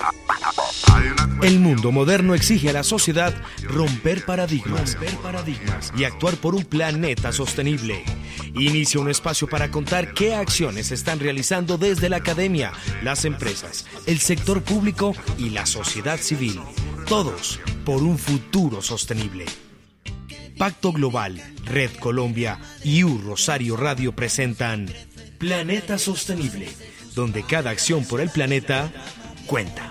El mundo moderno exige a la sociedad romper paradigmas y actuar por un planeta sostenible. Inicia un espacio para contar qué acciones se están realizando desde la academia, las empresas, el sector público y la sociedad civil. Todos por un futuro sostenible. Pacto Global, Red Colombia y Rosario Radio presentan Planeta Sostenible, donde cada acción por el planeta cuenta.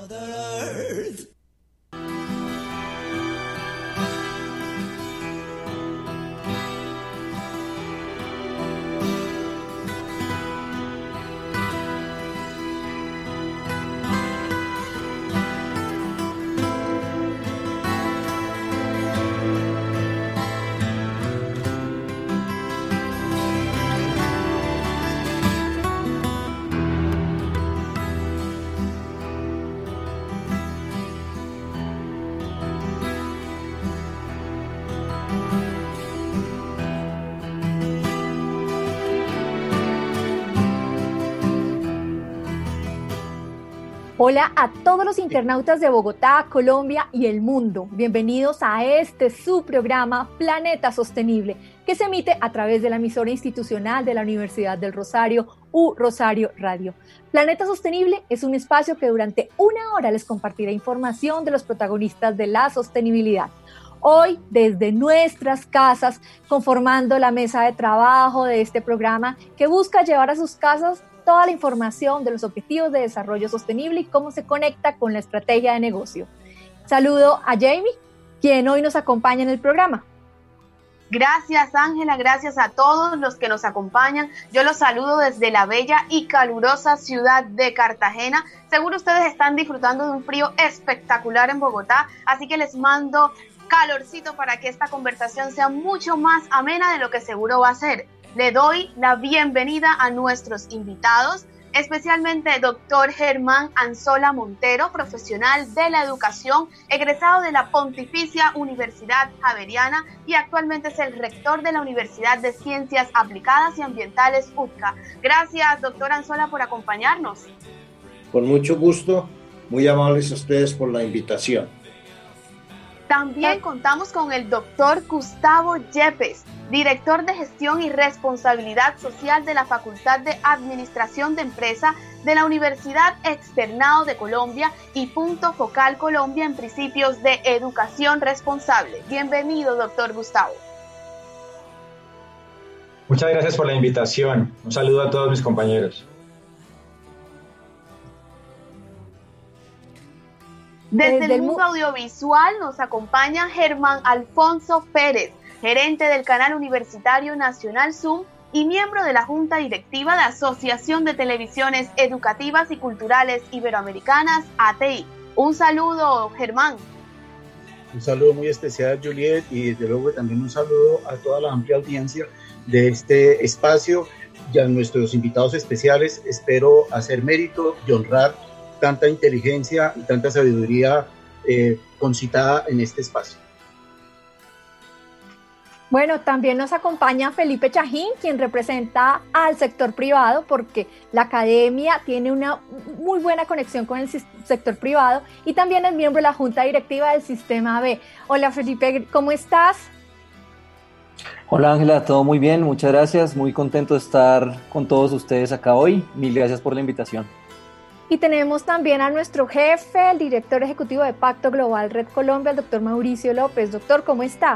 Hola a todos los internautas de Bogotá, Colombia y el mundo. Bienvenidos a su programa Planeta Sostenible, que se emite a través de la emisora institucional de la Universidad del Rosario, Rosario Radio. Planeta Sostenible es un espacio que durante una hora les compartirá información de los protagonistas de la sostenibilidad. Hoy, desde nuestras casas, conformando la mesa de trabajo de este programa que busca llevar a sus casas toda la información de los objetivos de desarrollo sostenible y cómo se conecta con la estrategia de negocio. Saludo a Jamie, quien hoy nos acompaña en el programa. Gracias, Ángela, gracias a todos los que nos acompañan. Yo los saludo desde la bella y calurosa ciudad de Cartagena. Seguro ustedes están disfrutando de un frío espectacular en Bogotá, así que les mando calorcito para que esta conversación sea mucho más amena de lo que seguro va a ser. Le doy la bienvenida a nuestros invitados, especialmente doctor Germán Anzola Montero, profesional de la educación, egresado de la Pontificia Universidad Javeriana y actualmente es el rector de la Universidad de Ciencias Aplicadas y Ambientales UTCA. Gracias, doctor Anzola, por acompañarnos. Con mucho gusto, muy amables a ustedes por la invitación. También contamos con el doctor Gustavo Yepes, director de Gestión y Responsabilidad Social de la Facultad de Administración de Empresa de la Universidad Externado de Colombia y Punto Focal Colombia en Principios de Educación Responsable. Bienvenido, doctor Gustavo. Muchas gracias por la invitación. Un saludo a todos mis compañeros. Desde el mundo audiovisual nos acompaña Germán Alfonso Pérez, gerente del canal universitario nacional Zoom y miembro de la Junta Directiva de Asociación de Televisiones Educativas y Culturales Iberoamericanas, ATI. Un saludo, Germán. Un saludo muy especial, Juliet, y desde luego también un saludo a toda la amplia audiencia de este espacio y a nuestros invitados especiales. Espero hacer mérito y honrar tanta inteligencia y tanta sabiduría concitada en este espacio. Bueno, también nos acompaña Felipe Chajín, quien representa al sector privado, porque la academia tiene una muy buena conexión con el sector privado y también es miembro de la Junta Directiva del Sistema B. Hola Felipe, ¿cómo estás? Hola Ángela, todo muy bien, muchas gracias, muy contento de estar con todos ustedes acá hoy, mil gracias por la invitación. Y tenemos también a nuestro jefe, el director ejecutivo de Pacto Global Red Colombia, el doctor Mauricio López. Doctor, ¿cómo está?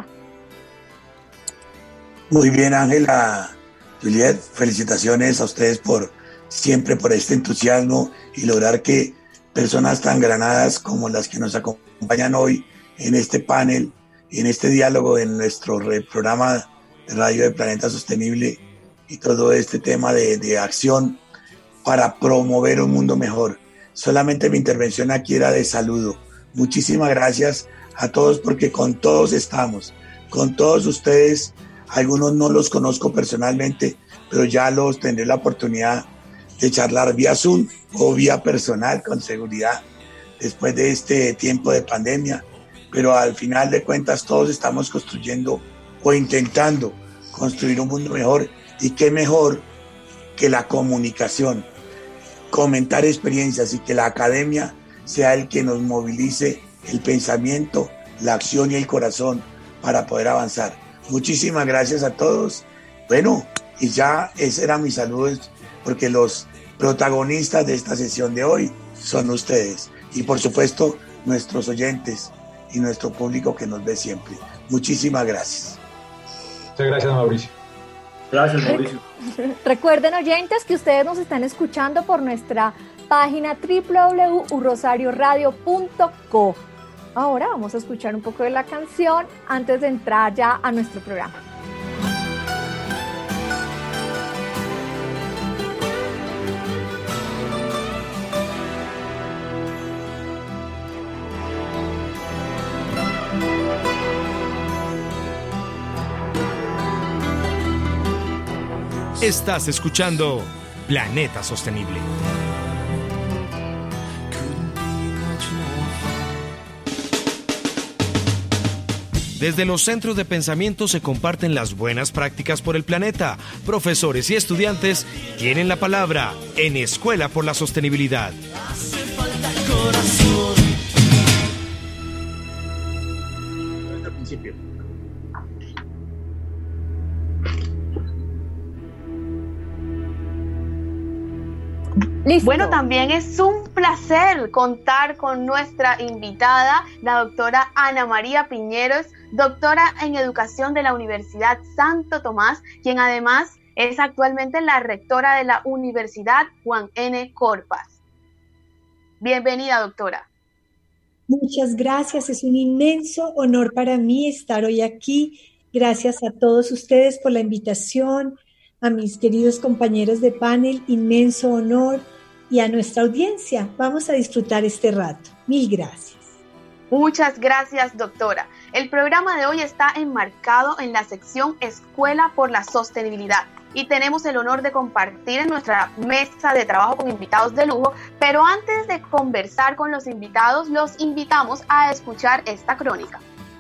Muy bien, Ángela, Juliet, felicitaciones a ustedes siempre por este entusiasmo y lograr que personas tan granadas como las que nos acompañan hoy en este panel y en este diálogo en nuestro programa de radio de Planeta Sostenible y todo este tema de acción para promover un mundo mejor. Solamente mi intervención aquí era de saludo. Muchísimas gracias a todos porque con todos estamos, con todos ustedes. Algunos no los conozco personalmente, pero ya los tendré la oportunidad de charlar vía Zoom o vía personal con seguridad después de este tiempo de pandemia. Pero al final de cuentas todos estamos construyendo o intentando construir un mundo mejor, y qué mejor que la comunicación, comentar experiencias y que la academia sea el que nos movilice el pensamiento, la acción y el corazón para poder avanzar. Muchísimas gracias a todos. Bueno, y ya ese era mi saludo, porque los protagonistas de esta sesión de hoy son ustedes y por supuesto nuestros oyentes y nuestro público que nos ve siempre. Muchísimas gracias. Muchas gracias, Mauricio. Gracias, Mauricio. Recuerden, oyentes, que ustedes nos están escuchando por nuestra página www.urrosarioradio.co. Ahora vamos a escuchar un poco de la canción antes de entrar ya a nuestro programa. Estás escuchando Planeta Sostenible. Desde los centros de pensamiento se comparten las buenas prácticas por el planeta. Profesores y estudiantes tienen la palabra en Escuela por la Sostenibilidad. Hace falta corazón. Al principio. Listo. Bueno, también es un placer contar con nuestra invitada, la doctora Ana María Piñeros, doctora en Educación de la Universidad Santo Tomás, quien además es actualmente la rectora de la Universidad Juan N. Corpas. Bienvenida, doctora. Muchas gracias, es un inmenso honor para mí estar hoy aquí. Gracias a todos ustedes por la invitación, a mis queridos compañeros de panel, inmenso honor, y a nuestra audiencia. Vamos a disfrutar este rato. Mil gracias. Muchas gracias, doctora. El programa de hoy está enmarcado en la sección Escuela por la Sostenibilidad y tenemos el honor de compartir en nuestra mesa de trabajo con invitados de lujo, pero antes de conversar con los invitados, los invitamos a escuchar esta crónica.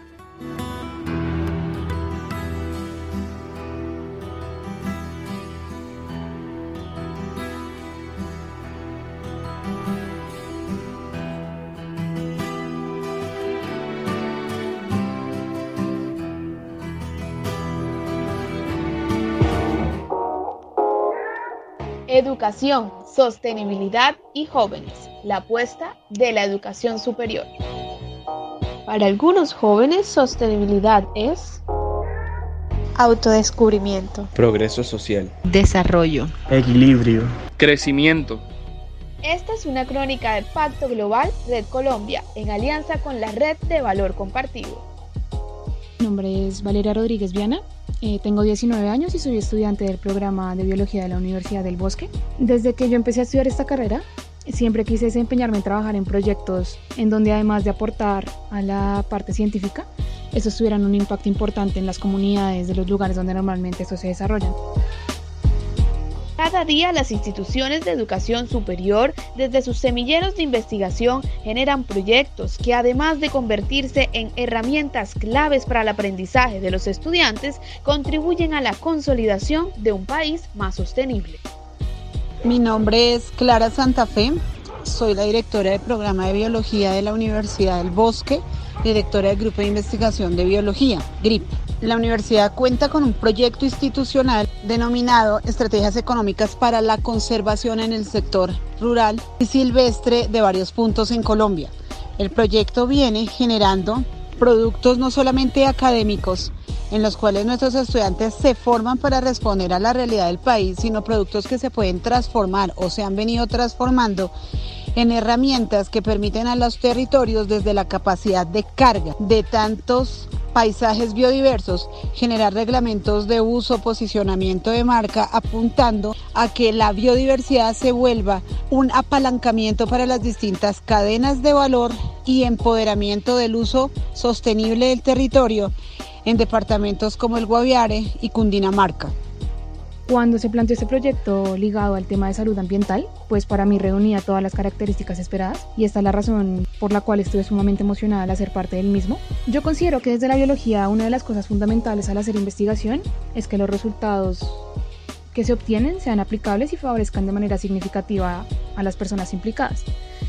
Educación, sostenibilidad y jóvenes, la apuesta de la educación superior. Para algunos jóvenes, sostenibilidad es autodescubrimiento, progreso social, desarrollo, equilibrio, crecimiento. Esta es una crónica del Pacto Global Red Colombia, en alianza con la Red de Valor Compartido. Mi nombre es Valeria Rodríguez Viana. Tengo 19 años y soy estudiante del programa de Biología de la Universidad del Bosque. Desde que yo empecé a estudiar esta carrera, siempre quise desempeñarme en trabajar en proyectos en donde, además de aportar a la parte científica, estos tuvieran un impacto importante en las comunidades de los lugares donde normalmente estos se desarrollan. Cada día las instituciones de educación superior, desde sus semilleros de investigación, generan proyectos que, además de convertirse en herramientas claves para el aprendizaje de los estudiantes, contribuyen a la consolidación de un país más sostenible. Mi nombre es Clara Santa Fe, soy la directora del programa de Biología de la Universidad del Bosque, directora del Grupo de Investigación de Biología, GRIP. La universidad cuenta con un proyecto institucional denominado Estrategias Económicas para la Conservación en el Sector Rural y Silvestre de varios puntos en Colombia. El proyecto viene generando productos no solamente académicos, en los cuales nuestros estudiantes se forman para responder a la realidad del país, sino productos que se pueden transformar o se han venido transformando en herramientas que permiten a los territorios, desde la capacidad de carga de tantos paisajes biodiversos, generar reglamentos de uso, posicionamiento de marca, apuntando a que la biodiversidad se vuelva un apalancamiento para las distintas cadenas de valor y empoderamiento del uso sostenible del territorio en departamentos como el Guaviare y Cundinamarca. Cuando se planteó este proyecto ligado al tema de salud ambiental, pues para mí reunía todas las características esperadas y esta es la razón por la cual estuve sumamente emocionada al hacer parte del mismo. Yo considero que desde la biología una de las cosas fundamentales al hacer investigación es que los resultados que se obtienen sean aplicables y favorezcan de manera significativa a las personas implicadas.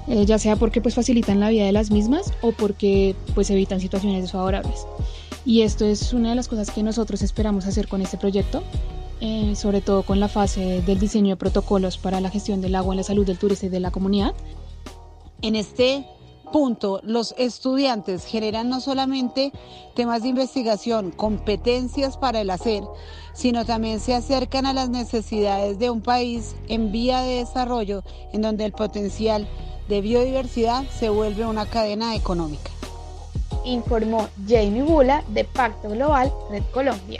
ya sea porque pues facilitan la vida de las mismas o porque pues evitan situaciones desfavorables. Y esto es una de las cosas que nosotros esperamos hacer con este proyecto, sobre todo con la fase del diseño de protocolos para la gestión del agua en la salud del turista y de la comunidad. En este punto, los estudiantes generan no solamente temas de investigación, competencias para el hacer, sino también se acercan a las necesidades de un país en vía de desarrollo, en donde el potencial de biodiversidad se vuelve una cadena económica. Informó Jamie Bula de Pacto Global Red Colombia.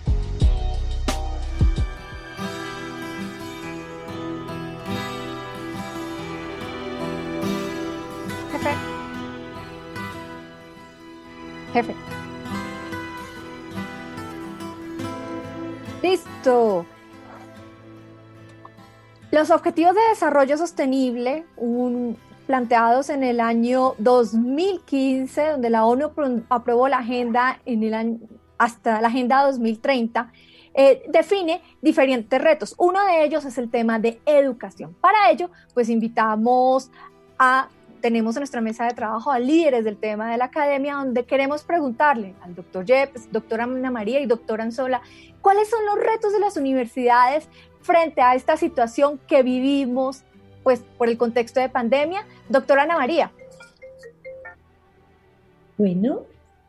Jefe. Listo. Los Objetivos de Desarrollo Sostenible, planteados en el año 2015, donde la ONU aprobó la agenda hasta la Agenda 2030, define diferentes retos. Uno de ellos es el tema de educación. Para ello, pues tenemos en nuestra mesa de trabajo a líderes del tema de la academia, donde queremos preguntarle al doctor Yepes, doctora Ana María y doctora Anzola, ¿cuáles son los retos de las universidades frente a esta situación que vivimos, pues, por el contexto de pandemia? Doctora Ana María. Bueno,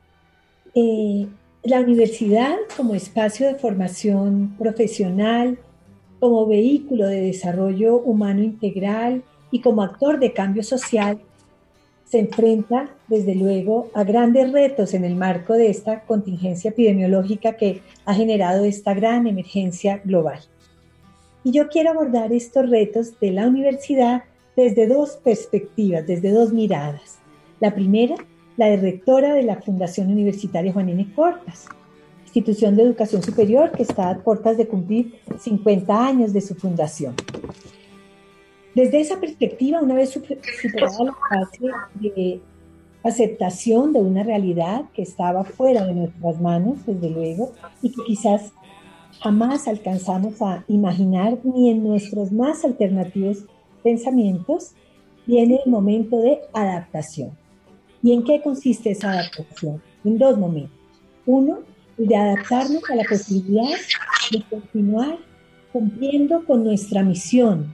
la universidad como espacio de formación profesional, como vehículo de desarrollo humano integral y como actor de cambio social, se enfrenta, desde luego, a grandes retos en el marco de esta contingencia epidemiológica que ha generado esta gran emergencia global. Y yo quiero abordar estos retos de la universidad desde dos perspectivas, desde dos miradas. La primera, la de rectora de la Fundación Universitaria Juan N. Cortas, institución de educación superior que está a puertas de cumplir 50 años de su fundación. Desde esa perspectiva, una vez superada la fase de aceptación de una realidad que estaba fuera de nuestras manos, desde luego, y que quizás jamás alcanzamos a imaginar ni en nuestros más alternativos pensamientos, viene el momento de adaptación. ¿Y en qué consiste esa adaptación? En dos momentos. Uno, el de adaptarnos a la posibilidad de continuar cumpliendo con nuestra misión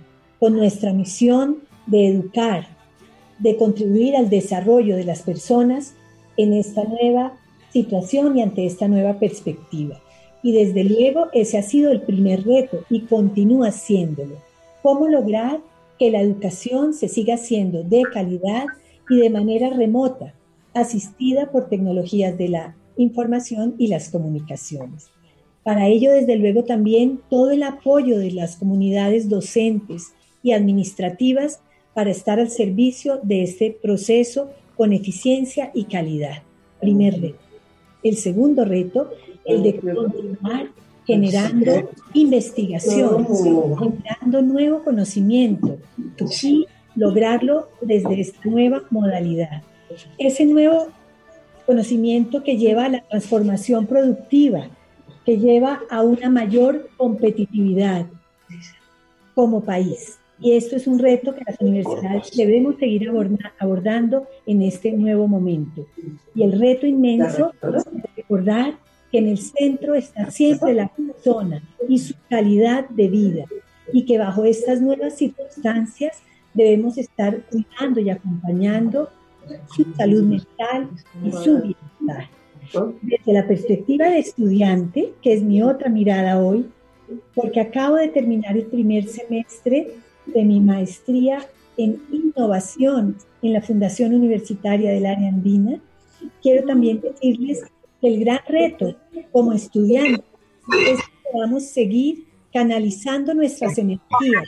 de educar, de contribuir al desarrollo de las personas en esta nueva situación y ante esta nueva perspectiva. Y desde luego ese ha sido el primer reto y continúa siéndolo. ¿Cómo lograr que la educación se siga haciendo de calidad y de manera remota, asistida por tecnologías de la información y las comunicaciones? Para ello, desde luego, también todo el apoyo de las comunidades docentes y administrativas para estar al servicio de este proceso con eficiencia y calidad. Primer reto. El segundo reto, el de continuar generando investigación, generando nuevo conocimiento y lograrlo desde esta nueva modalidad. Ese nuevo conocimiento que lleva a la transformación productiva, que lleva a una mayor competitividad como país. Y esto es un reto que las universidades debemos seguir abordando en este nuevo momento. Y el reto inmenso es recordar que en el centro está siempre la persona y su calidad de vida, y que bajo estas nuevas circunstancias debemos estar cuidando y acompañando su salud mental y su bienestar. Desde la perspectiva de estudiante, que es mi otra mirada hoy, porque acabo de terminar el primer semestre de mi maestría en innovación en la Fundación Universitaria del Área Andina, quiero también decirles que el gran reto como estudiantes es que podamos seguir canalizando nuestras energías,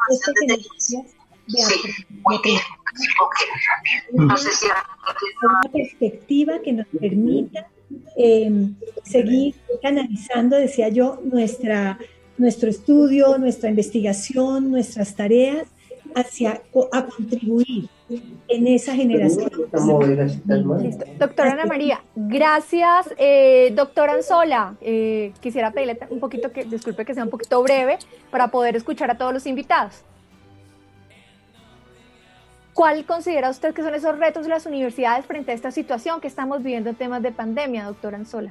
una perspectiva que nos permita seguir canalizando, decía yo, nuestro estudio, nuestra investigación, nuestras tareas a contribuir en esa generación. Listo. Doctora Ana María, gracias. Doctora Anzola, quisiera pedirle un poquito disculpe que sea un poquito breve para poder escuchar a todos los invitados. ¿Cuál considera usted que son esos retos de las universidades frente a esta situación que estamos viviendo en temas de pandemia, doctor Anzola?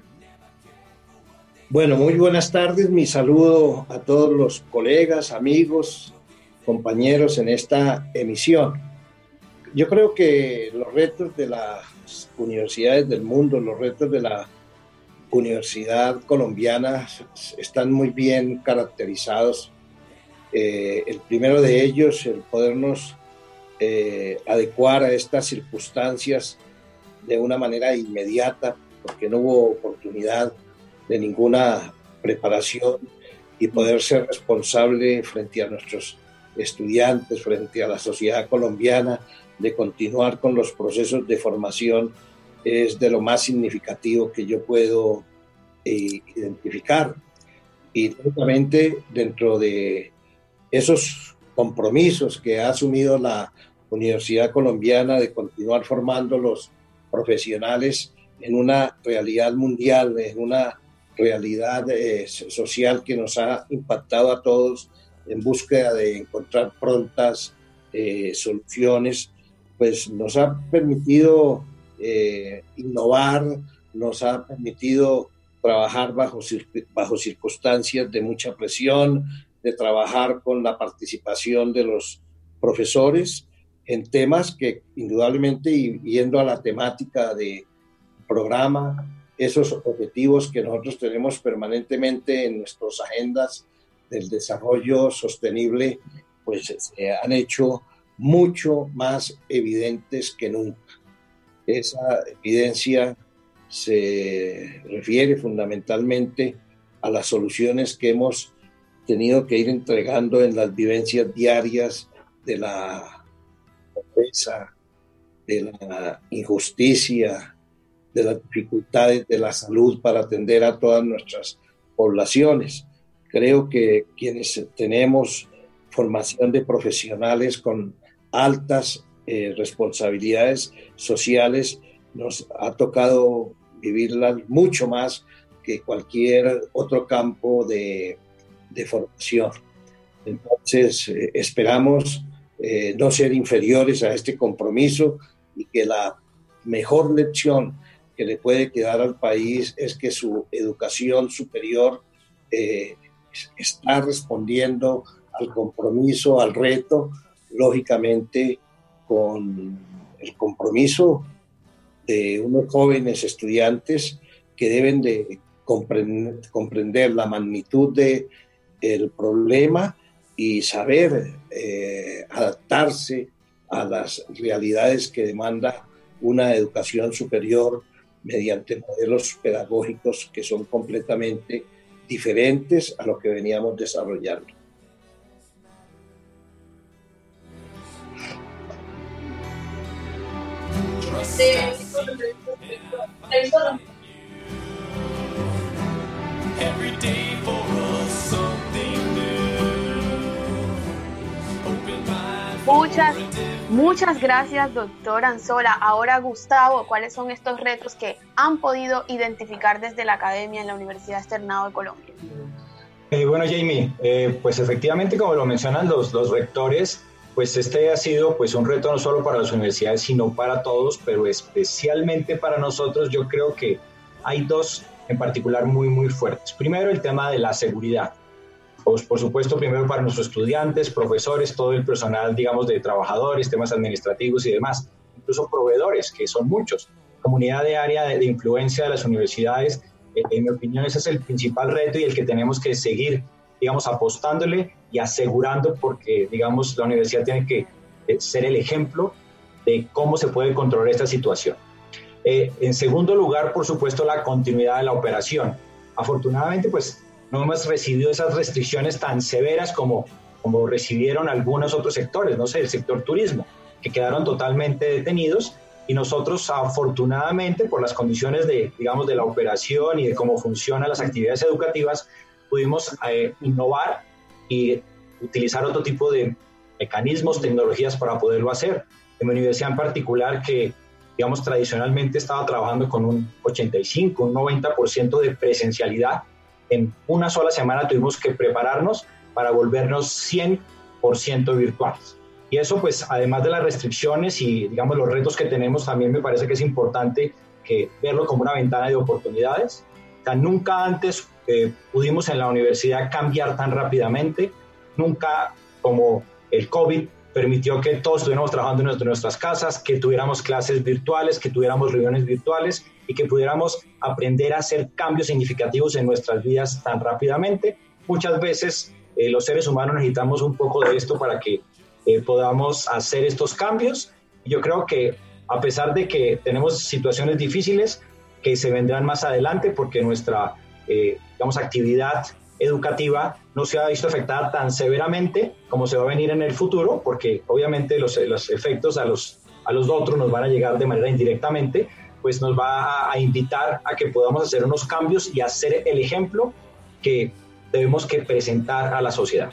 Bueno, muy buenas tardes. Mi saludo a todos los colegas, amigos, compañeros en esta emisión. Yo creo que los retos de las universidades del mundo, los retos de la universidad colombiana están muy bien caracterizados. El primero de ellos, el podernos adecuar a estas circunstancias de una manera inmediata, porque no hubo oportunidad de ninguna preparación, y poder ser responsable frente a nuestros estudiantes, frente a la sociedad colombiana, de continuar con los procesos de formación, es de lo más significativo que yo puedo identificar. Y justamente dentro de esos compromisos que ha asumido la Universidad Colombiana de continuar formando los profesionales en una realidad mundial, en una realidad social que nos ha impactado a todos en búsqueda de encontrar prontas soluciones, pues nos ha permitido innovar, nos ha permitido trabajar bajo circunstancias de mucha presión, de trabajar con la participación de los profesores en temas que indudablemente, y yendo a la temática del programa, esos objetivos que nosotros tenemos permanentemente en nuestras agendas del desarrollo sostenible, pues se han hecho mucho más evidentes que nunca. Esa evidencia se refiere fundamentalmente a las soluciones que hemos tenido que ir entregando en las vivencias diarias de la pobreza, de la injusticia, de las dificultades de la salud para atender a todas nuestras poblaciones. Creo que quienes tenemos formación de profesionales con altas responsabilidades sociales, nos ha tocado vivirlas mucho más que cualquier otro campo de formación. Entonces, esperamos no ser inferiores a este compromiso, y que la mejor lección que le puede quedar al país es que su educación superior está respondiendo al compromiso, al reto, lógicamente con el compromiso de unos jóvenes estudiantes que deben de comprender la magnitud del problema y saber adaptarse a las realidades que demanda una educación superior mediante modelos pedagógicos que son completamente diferentes a lo que veníamos desarrollando. Muchas gracias, doctor Anzola. Ahora, Gustavo, ¿cuáles son estos retos que han podido identificar desde la academia en la Universidad Externado de Colombia? Bueno, Jamie, pues efectivamente, como lo mencionan los rectores, pues este ha sido pues un reto no solo para las universidades, sino para todos, pero especialmente para nosotros. Yo creo que hay dos en particular muy fuertes. Primero, el tema de la seguridad. Pues, por supuesto, primero para nuestros estudiantes, profesores, todo el personal, digamos, de trabajadores, temas administrativos y demás, incluso proveedores, que son muchos. Comunidad de área de influencia de las universidades, en mi opinión, ese es el principal reto y el que tenemos que seguir, digamos, apostándole y asegurando, porque, digamos, la universidad tiene que ser el ejemplo de cómo se puede controlar esta situación. En segundo lugar, por supuesto, la continuidad de la operación. Afortunadamente, pues, no hemos recibido esas restricciones tan severas como recibieron algunos otros sectores, no sé, el sector turismo, que quedaron totalmente detenidos, y nosotros, afortunadamente, por las condiciones de la operación y de cómo funcionan las actividades educativas, pudimos innovar y utilizar otro tipo de mecanismos, tecnologías para poderlo hacer. En mi universidad en particular, que digamos tradicionalmente estaba trabajando con un 85, un 90% de presencialidad, en una sola semana tuvimos que prepararnos para volvernos 100% virtuales. Y eso, pues, además de las restricciones y, digamos, los retos que tenemos, también me parece que es importante verlo como una ventana de oportunidades. O sea, nunca antes pudimos en la universidad cambiar tan rápidamente, nunca como el COVID permitió que todos estuviéramos trabajando en nuestras casas, que tuviéramos clases virtuales, que tuviéramos reuniones virtuales y que pudiéramos aprender a hacer cambios significativos en nuestras vidas tan rápidamente. Muchas veces los seres humanos necesitamos un poco de esto para que podamos hacer estos cambios. Yo creo que a pesar de que tenemos situaciones difíciles que se vendrán más adelante porque nuestra digamos, actividad educativa no se ha visto afectada tan severamente como se va a venir en el futuro, porque obviamente los efectos a los otros nos van a llegar de manera indirectamente, pues nos va a invitar a que podamos hacer unos cambios y hacer el ejemplo que debemos que presentar a la sociedad.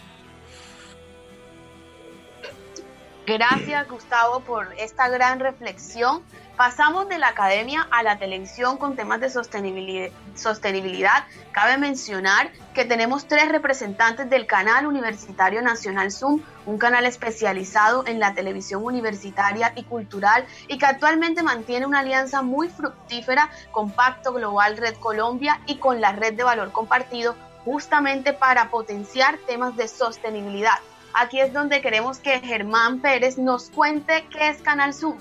Gracias, Gustavo, por esta gran reflexión. Pasamos de la academia a la televisión con temas de sostenibilidad. Cabe mencionar que tenemos 3 representantes del Canal Universitario Nacional Zoom, un canal especializado en la televisión universitaria y cultural y que actualmente mantiene una alianza muy fructífera con Pacto Global Red Colombia y con la Red de Valor Compartido, justamente para potenciar temas de sostenibilidad. Aquí es donde queremos que Germán Pérez nos cuente qué es Canal Zoom.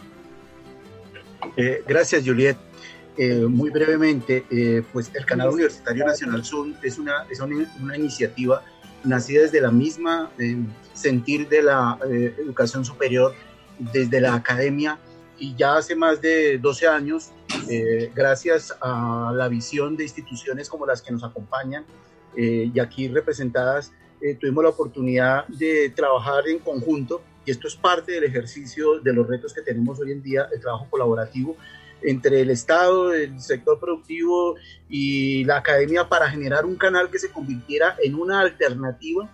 Gracias, Juliet. Muy brevemente, pues el Canal Universitario Nacional Zoom es una iniciativa nacida desde la misma sentir de la educación superior, desde la academia, y ya hace más de 12 años, gracias a la visión de instituciones como las que nos acompañan y aquí representadas, tuvimos la oportunidad de trabajar en conjunto, y esto es parte del ejercicio de los retos que tenemos hoy en día, el trabajo colaborativo entre el Estado, el sector productivo y la academia para generar un canal que se convirtiera en una alternativa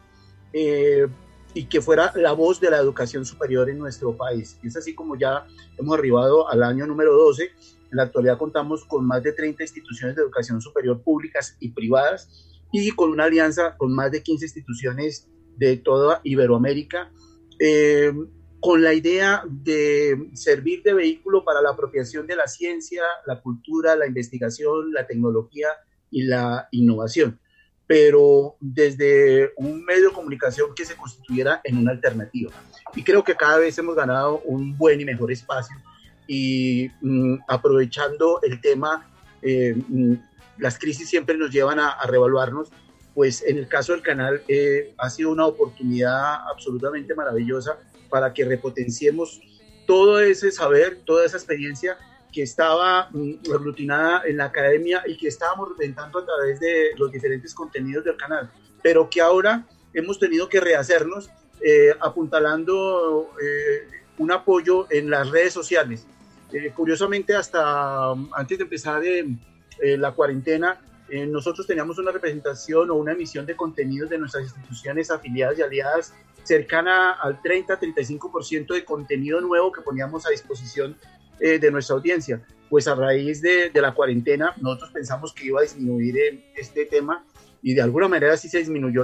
y que fuera la voz de la educación superior en nuestro país. Y es así como ya hemos arribado al año número 12. En la actualidad contamos con más de 30 instituciones de educación superior públicas y privadas, y con una alianza con más de 15 instituciones de toda Iberoamérica, con la idea de servir de vehículo para la apropiación de la ciencia, la cultura, la investigación, la tecnología y la innovación, pero desde un medio de comunicación que se constituyera en una alternativa. Y creo que cada vez hemos ganado un buen y mejor espacio, y aprovechando el tema, las crisis siempre nos llevan a reevaluarnos, pues en el caso del canal ha sido una oportunidad absolutamente maravillosa para que repotenciemos todo ese saber, toda esa experiencia que estaba aglutinada en la academia y que estábamos reventando a través de los diferentes contenidos del canal, pero que ahora hemos tenido que rehacernos apuntalando un apoyo en las redes sociales. Curiosamente, hasta antes de empezar la cuarentena, nosotros teníamos una representación o una emisión de contenidos de nuestras instituciones afiliadas y aliadas cercana al 30-35% de contenido nuevo que poníamos a disposición de nuestra audiencia. Pues a raíz de la cuarentena nosotros pensamos que iba a disminuir este tema, y de alguna manera sí se disminuyó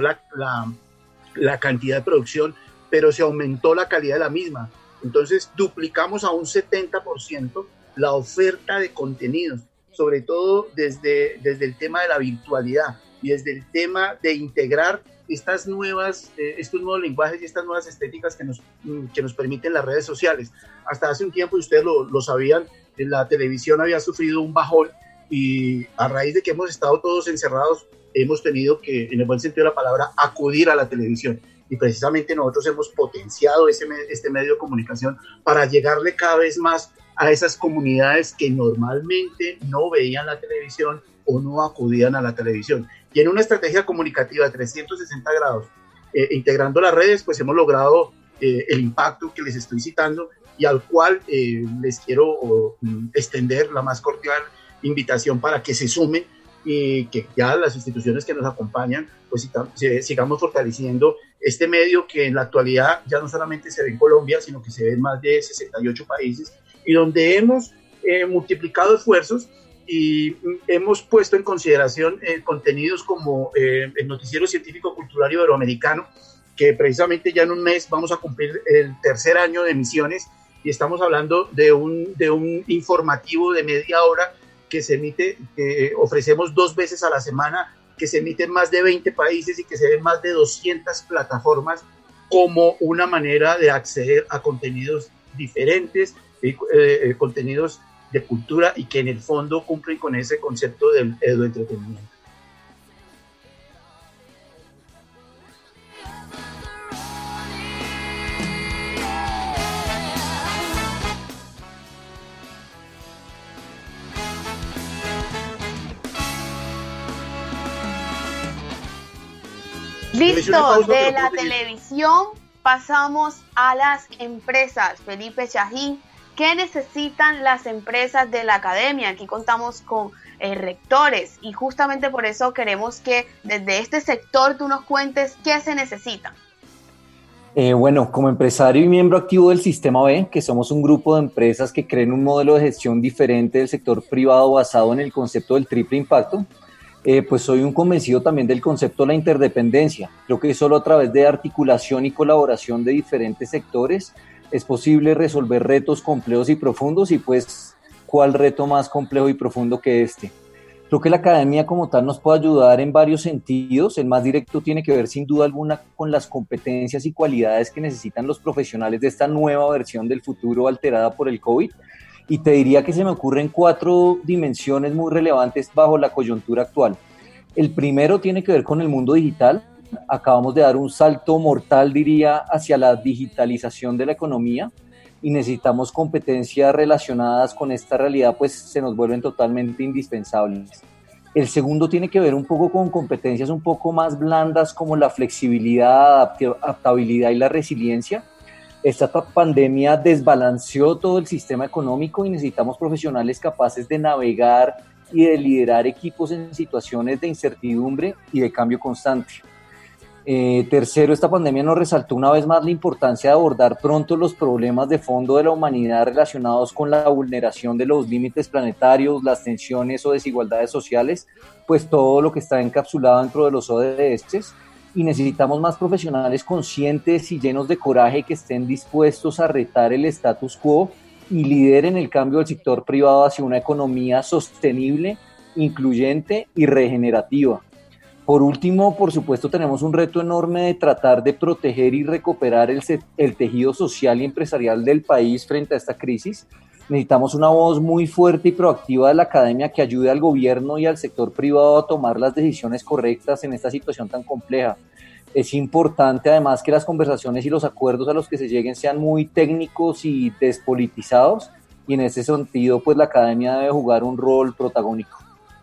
la cantidad de producción, pero se aumentó la calidad de la misma. Entonces duplicamos a un 70% la oferta de contenidos, sobre todo desde el tema de la virtualidad y desde el tema de integrar estos nuevos lenguajes y estas nuevas estéticas que nos permiten las redes sociales. Hasta hace un tiempo, y ustedes lo sabían, la televisión había sufrido un bajón, y a raíz de que hemos estado todos encerrados, hemos tenido que, en el buen sentido de la palabra, acudir a la televisión. Y precisamente nosotros hemos potenciado este medio de comunicación para llegarle cada vez más a esas comunidades que normalmente no veían la televisión o no acudían a la televisión. Y en una estrategia comunicativa de 360 grados, integrando las redes, pues hemos logrado el impacto que les estoy citando, y al cual les quiero extender la más cordial invitación para que se sumen, y que ya las instituciones que nos acompañan, pues sigamos fortaleciendo este medio que en la actualidad ya no solamente se ve en Colombia, sino que se ve en más de 68 países, y donde hemos multiplicado esfuerzos y hemos puesto en consideración contenidos como el Noticiero Científico Cultural Iberoamericano, que precisamente ya en un mes vamos a cumplir el 3er año de emisiones y estamos hablando de un informativo de media hora que se emite, que ofrecemos 2 veces a la semana, que se emite en más de 20 países y que se ven más de 200 plataformas como una manera de acceder a contenidos diferentes, contenidos de cultura y que en el fondo cumplen con ese concepto del entretenimiento. Listo, de la televisión pasamos a las empresas. Felipe Chajín, ¿qué necesitan las empresas de la academia? Aquí contamos con rectores y justamente por eso queremos que desde este sector tú nos cuentes qué se necesita. Bueno, como empresario y miembro activo del Sistema B, que somos un grupo de empresas que creen un modelo de gestión diferente del sector privado basado en el concepto del triple impacto, pues soy un convencido también del concepto de la interdependencia. Creo que solo a través de articulación y colaboración de diferentes sectores es posible resolver retos complejos y profundos y pues, ¿cuál reto más complejo y profundo que este? Creo que la academia como tal nos puede ayudar en varios sentidos. El más directo tiene que ver sin duda alguna con las competencias y cualidades que necesitan los profesionales de esta nueva versión del futuro alterada por el COVID. Y te diría que se me ocurren 4 dimensiones muy relevantes bajo la coyuntura actual. El primero tiene que ver con el mundo digital. Acabamos de dar un salto mortal, diría, hacia la digitalización de la economía y necesitamos competencias relacionadas con esta realidad, pues se nos vuelven totalmente indispensables. El segundo tiene que ver un poco con competencias un poco más blandas como la flexibilidad, adaptabilidad y la resiliencia. Esta pandemia desbalanceó todo el sistema económico y necesitamos profesionales capaces de navegar y de liderar equipos en situaciones de incertidumbre y de cambio constante. Tercero, esta pandemia nos resaltó una vez más la importancia de abordar pronto los problemas de fondo de la humanidad relacionados con la vulneración de los límites planetarios, las tensiones o desigualdades sociales, pues todo lo que está encapsulado dentro de los ODS. Y necesitamos más profesionales conscientes y llenos de coraje que estén dispuestos a retar el status quo y lideren el cambio del sector privado hacia una economía sostenible, incluyente y regenerativa. Por último, por supuesto, tenemos un reto enorme de tratar de proteger y recuperar el tejido social y empresarial del país frente a esta crisis. Necesitamos una voz muy fuerte y proactiva de la academia que ayude al gobierno y al sector privado a tomar las decisiones correctas en esta situación tan compleja. Es importante además que las conversaciones y los acuerdos a los que se lleguen sean muy técnicos y despolitizados y en ese sentido pues la academia debe jugar un rol protagónico.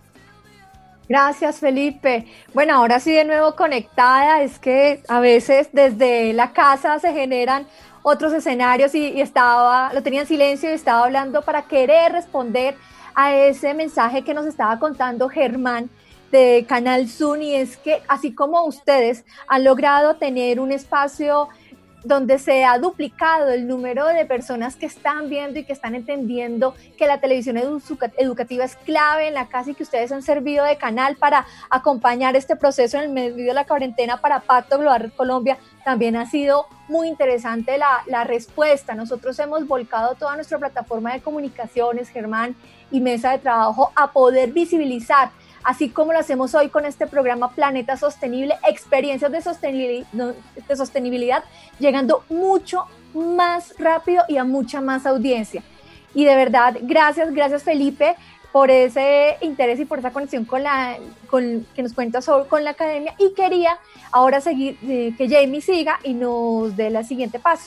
Gracias, Felipe. Bueno, ahora sí de nuevo conectada, es que a veces desde la casa se generan otros escenarios y lo tenía en silencio y estaba hablando para querer responder a ese mensaje que nos estaba contando Germán de Canal Zoom, y es que así como ustedes han logrado tener un espacio donde se ha duplicado el número de personas que están viendo y que están entendiendo que la televisión educativa es clave en la casa y que ustedes han servido de canal para acompañar este proceso en el medio de la cuarentena para Pacto Global Colombia, también ha sido muy interesante la respuesta. Nosotros hemos volcado toda nuestra plataforma de comunicaciones, Germán, y mesa de trabajo a poder visibilizar, así como lo hacemos hoy con este programa Planeta Sostenible, experiencias de sostenibilidad, llegando mucho más rápido y a mucha más audiencia. Y de verdad, gracias Felipe por ese interés y por esa conexión que nos cuenta con la academia, y quería ahora seguir que Jamie siga y nos dé el siguiente paso.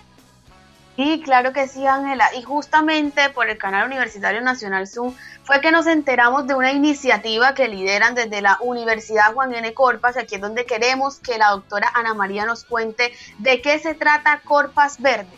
Sí, claro que sí, Ángela. Y justamente por el Canal Universitario Nacional Zoom fue que nos enteramos de una iniciativa que lideran desde la Universidad Juan N. Corpas, aquí es donde queremos que la doctora Ana María nos cuente de qué se trata Corpas Verde.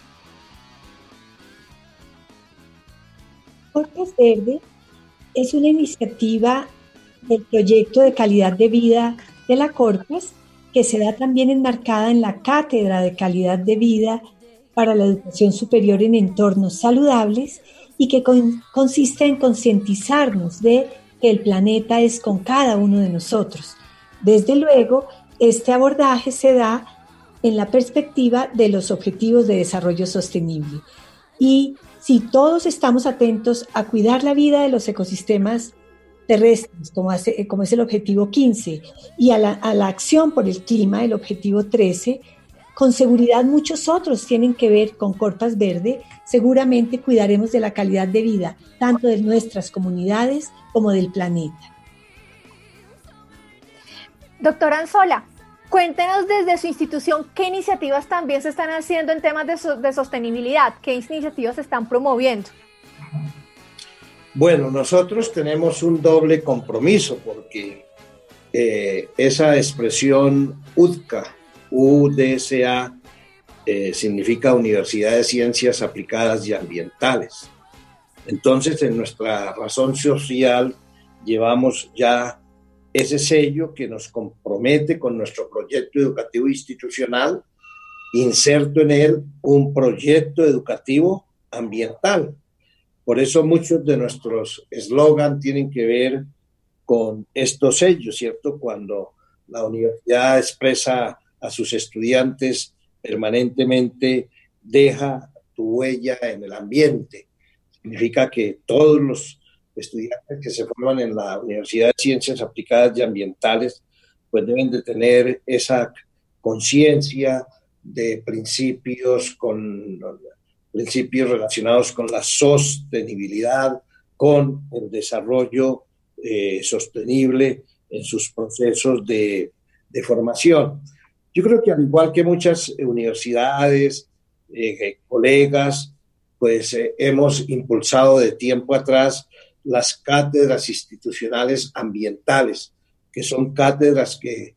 Corpas Verde es una iniciativa del proyecto de calidad de vida de la Corpas, que se da también enmarcada en la Cátedra de Calidad de Vida para la Educación Superior en Entornos Saludables, y que consiste en concientizarnos de que el planeta es con cada uno de nosotros. Desde luego, este abordaje se da en la perspectiva de los Objetivos de Desarrollo Sostenible. Y si todos estamos atentos a cuidar la vida de los ecosistemas terrestres, como es el objetivo 15, y a la acción por el clima, el objetivo 13, con seguridad muchos otros tienen que ver con Corpas Verde. Seguramente cuidaremos de la calidad de vida, tanto de nuestras comunidades como del planeta. Doctora Anzola, cuéntenos desde su institución qué iniciativas también se están haciendo en temas de sostenibilidad, qué iniciativas se están promoviendo. Bueno, nosotros tenemos un doble compromiso porque esa expresión UDSA significa Universidad de Ciencias Aplicadas y Ambientales. Entonces, en nuestra razón social llevamos ya ese sello que nos compromete con nuestro proyecto educativo institucional, inserto en él un proyecto educativo ambiental. Por eso muchos de nuestros eslogan tienen que ver con estos sellos, ¿cierto? Cuando la universidad expresa a sus estudiantes permanentemente, deja tu huella en el ambiente. Significa que todos los estudiantes que se forman en la Universidad de Ciencias Aplicadas y Ambientales pues deben de tener esa conciencia de principios relacionados con la sostenibilidad, con el desarrollo sostenible en sus procesos de formación. Yo creo que al igual que muchas universidades, colegas, pues hemos impulsado de tiempo atrás las cátedras institucionales ambientales, que son cátedras que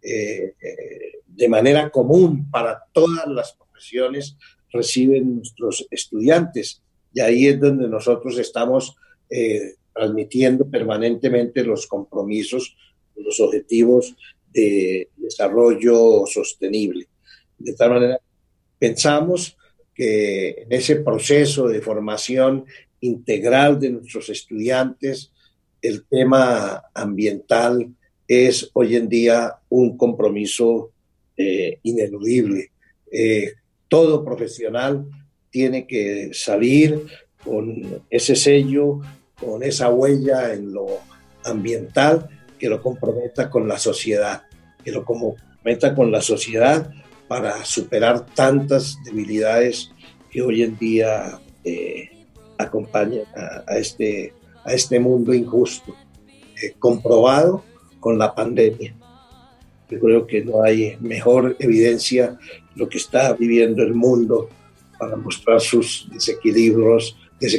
de manera común para todas las profesiones reciben nuestros estudiantes. Y ahí es donde nosotros estamos transmitiendo permanentemente los compromisos, los objetivos de desarrollo sostenible. De tal manera, pensamos que en ese proceso de formación integral de nuestros estudiantes, el tema ambiental es hoy en día un compromiso ineludible. Todo profesional tiene que salir con ese sello, con esa huella en lo ambiental que lo comprometa con la sociedad, para superar tantas debilidades que hoy en día acompañan a este mundo injusto, comprobado con la pandemia. Yo creo que no hay mejor evidencia lo que está viviendo el mundo para mostrar sus desequilibrios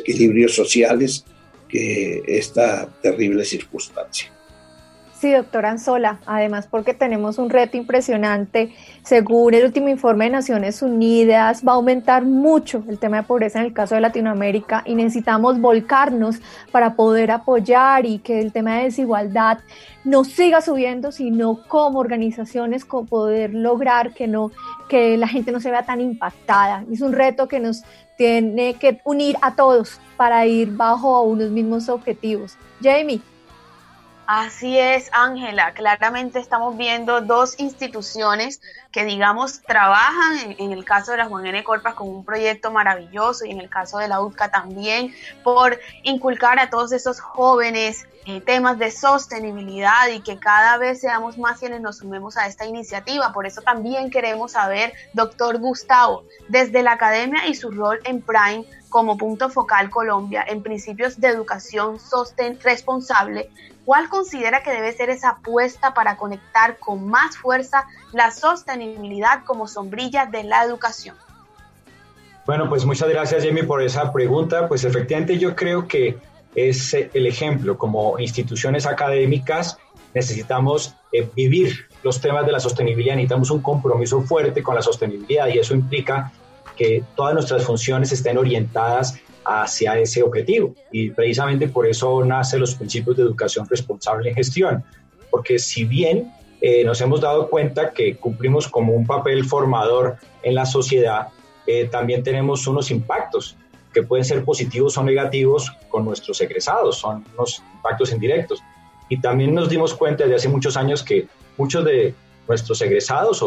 sociales que esta terrible circunstancia. Sí, doctora Anzola, además porque tenemos un reto impresionante. Según el último informe de Naciones Unidas, va a aumentar mucho el tema de pobreza en el caso de Latinoamérica y necesitamos volcarnos para poder apoyar y que el tema de desigualdad no siga subiendo, sino como organizaciones poder lograr que la gente no se vea tan impactada. Es un reto que nos tiene que unir a todos para ir bajo unos mismos objetivos. Jamie. Así es, Ángela. Claramente estamos viendo dos instituciones que, digamos, trabajan, en el caso de la Juan N. Corpas, con un proyecto maravilloso, y en el caso de la UDCA también, por inculcar a todos esos jóvenes temas de sostenibilidad y que cada vez seamos más quienes nos sumemos a esta iniciativa. Por eso también queremos saber, doctor Gustavo, desde la academia y su rol en Prime como punto focal Colombia en principios de educación responsable, ¿cuál considera que debe ser esa apuesta para conectar con más fuerza la sostenibilidad como sombrilla de la educación? Bueno, pues muchas gracias, Jamie, por esa pregunta. Pues efectivamente yo creo que es el ejemplo. Como instituciones académicas necesitamos vivir los temas de la sostenibilidad, necesitamos un compromiso fuerte con la sostenibilidad y eso implica que todas nuestras funciones estén orientadas hacia ese objetivo y precisamente por eso nacen los principios de educación responsable en gestión, porque si bien nos hemos dado cuenta que cumplimos como un papel formador en la sociedad, también tenemos unos impactos que pueden ser positivos o negativos con nuestros egresados, son unos impactos indirectos. Y también nos dimos cuenta desde hace muchos años que muchos de nuestros egresados o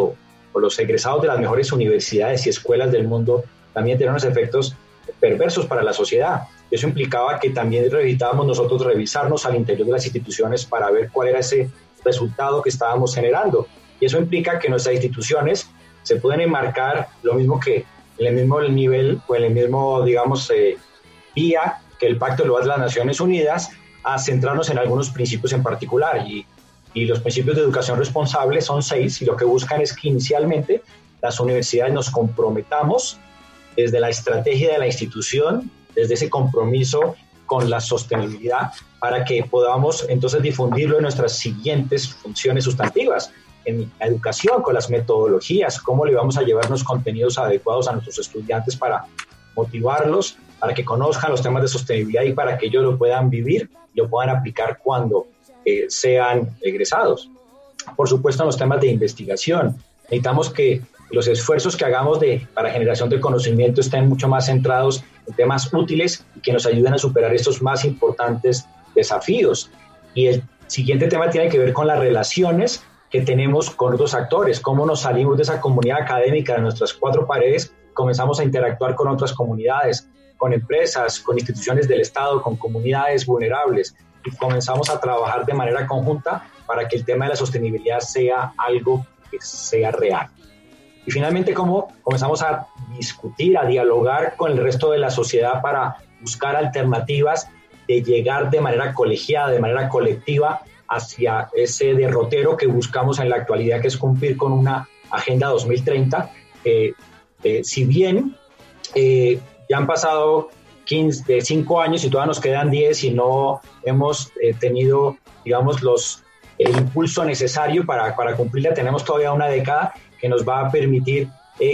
o los egresados de las mejores universidades y escuelas del mundo también tenían unos efectos perversos para la sociedad. Eso implicaba que también necesitábamos nosotros revisarnos al interior de las instituciones para ver cuál era ese resultado que estábamos generando. Y eso implica que nuestras instituciones se pueden enmarcar lo mismo que en el mismo nivel o en el mismo, digamos, vía que el Pacto Global de las Naciones Unidas, a centrarnos en algunos principios en particular. Y los principios de educación responsable son 6, y lo que buscan es que inicialmente las universidades nos comprometamos desde la estrategia de la institución, desde ese compromiso con la sostenibilidad, para que podamos entonces difundirlo en nuestras siguientes funciones sustantivas, en la educación, con las metodologías, cómo le vamos a llevar los contenidos adecuados a nuestros estudiantes para motivarlos, para que conozcan los temas de sostenibilidad y para que ellos lo puedan vivir y lo puedan aplicar cuando sean egresados. Por supuesto, en los temas de investigación, necesitamos que los esfuerzos que hagamos para generación de conocimiento estén mucho más centrados en temas útiles y que nos ayuden a superar estos más importantes desafíos. Y el siguiente tema tiene que ver con las relaciones que tenemos con otros actores, cómo nos salimos de esa comunidad académica, de nuestras 4 paredes, comenzamos a interactuar con otras comunidades, con empresas, con instituciones del Estado, con comunidades vulnerables, y comenzamos a trabajar de manera conjunta para que el tema de la sostenibilidad sea algo que sea real. Y finalmente, cómo comenzamos a discutir, a dialogar con el resto de la sociedad para buscar alternativas de llegar de manera colegiada, de manera colectiva, hacia ese derrotero que buscamos en la actualidad, que es cumplir con una Agenda 2030. Si bien ya han pasado 5 años y todavía nos quedan 10 y no hemos tenido, digamos, el impulso necesario para cumplirla, tenemos todavía una década que nos va a permitir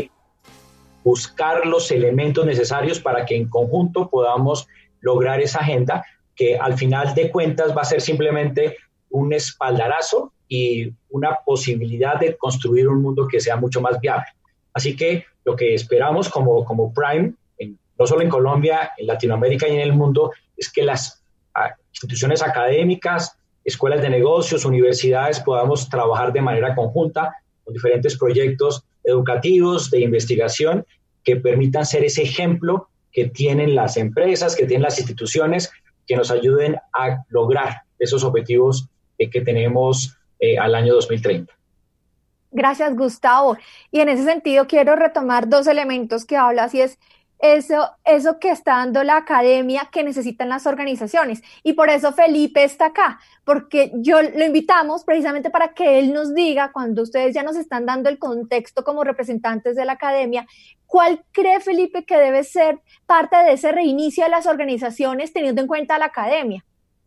buscar los elementos necesarios para que en conjunto podamos lograr esa agenda, que al final de cuentas va a ser simplemente un espaldarazo y una posibilidad de construir un mundo que sea mucho más viable. Así que lo que esperamos como Prime, no solo en Colombia, en Latinoamérica y en el mundo, es que las instituciones académicas, escuelas de negocios, universidades, podamos trabajar de manera conjunta con diferentes proyectos educativos, de investigación, que permitan ser ese ejemplo que tienen las empresas, que tienen las instituciones, que nos ayuden a lograr esos objetivos que tenemos al año 2030. Gracias, Gustavo. Y en ese sentido quiero retomar 2 elementos que hablas, y es eso que está dando la academia que necesitan las organizaciones. Y por eso Felipe está acá, porque yo lo invitamos precisamente para que él nos diga, cuando ustedes ya nos están dando el contexto como representantes de la academia, ¿cuál cree Felipe que debe ser parte de ese reinicio de las organizaciones teniendo en cuenta a la academia?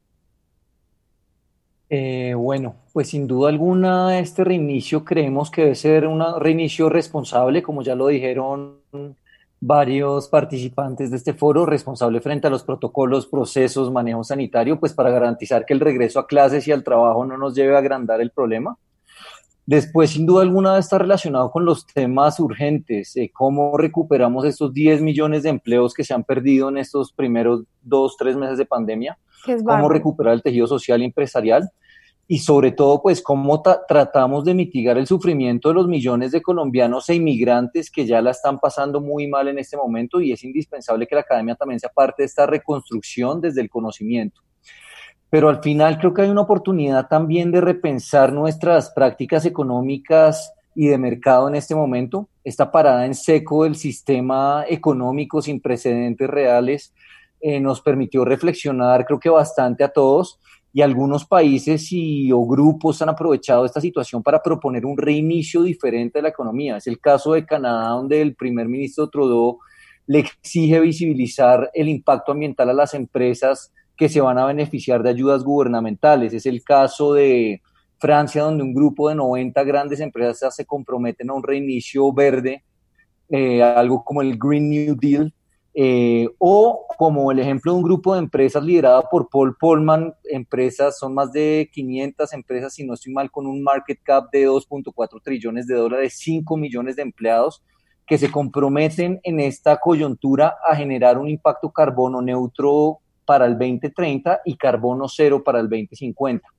Bueno, pues sin duda alguna este reinicio creemos que debe ser un reinicio responsable, como ya lo dijeron varios participantes de este foro, responsable frente a los protocolos, procesos, manejo sanitario, pues para garantizar que el regreso a clases y al trabajo no nos lleve a agrandar el problema. Después, sin duda alguna, está relacionado con los temas urgentes, cómo recuperamos estos 10 millones de empleos que se han perdido en estos primeros 2-3 meses de pandemia, cómo recuperar el tejido social y empresarial, y sobre todo, pues, cómo tratamos de mitigar el sufrimiento de los millones de colombianos e inmigrantes que ya la están pasando muy mal en este momento, y es indispensable que la academia también sea parte de esta reconstrucción desde el conocimiento. Pero al final creo que hay una oportunidad también de repensar nuestras prácticas económicas y de mercado en este momento. Esta parada en seco del sistema económico sin precedentes reales nos permitió reflexionar, creo que bastante a todos, y algunos países o grupos han aprovechado esta situación para proponer un reinicio diferente de la economía. Es el caso de Canadá, donde el primer ministro Trudeau le exige visibilizar el impacto ambiental a las empresas que se van a beneficiar de ayudas gubernamentales. Es el caso de Francia, donde un grupo de 90 grandes empresas se comprometen a un reinicio verde, algo como el Green New Deal, o como el ejemplo de un grupo de empresas liderada por Paul Polman. Son más de 500 empresas, si no estoy mal, con un market cap de $2.4 trillones, 5 millones de empleados, que se comprometen en esta coyuntura a generar un impacto carbono neutro para el 2030 y carbono cero para el 2050.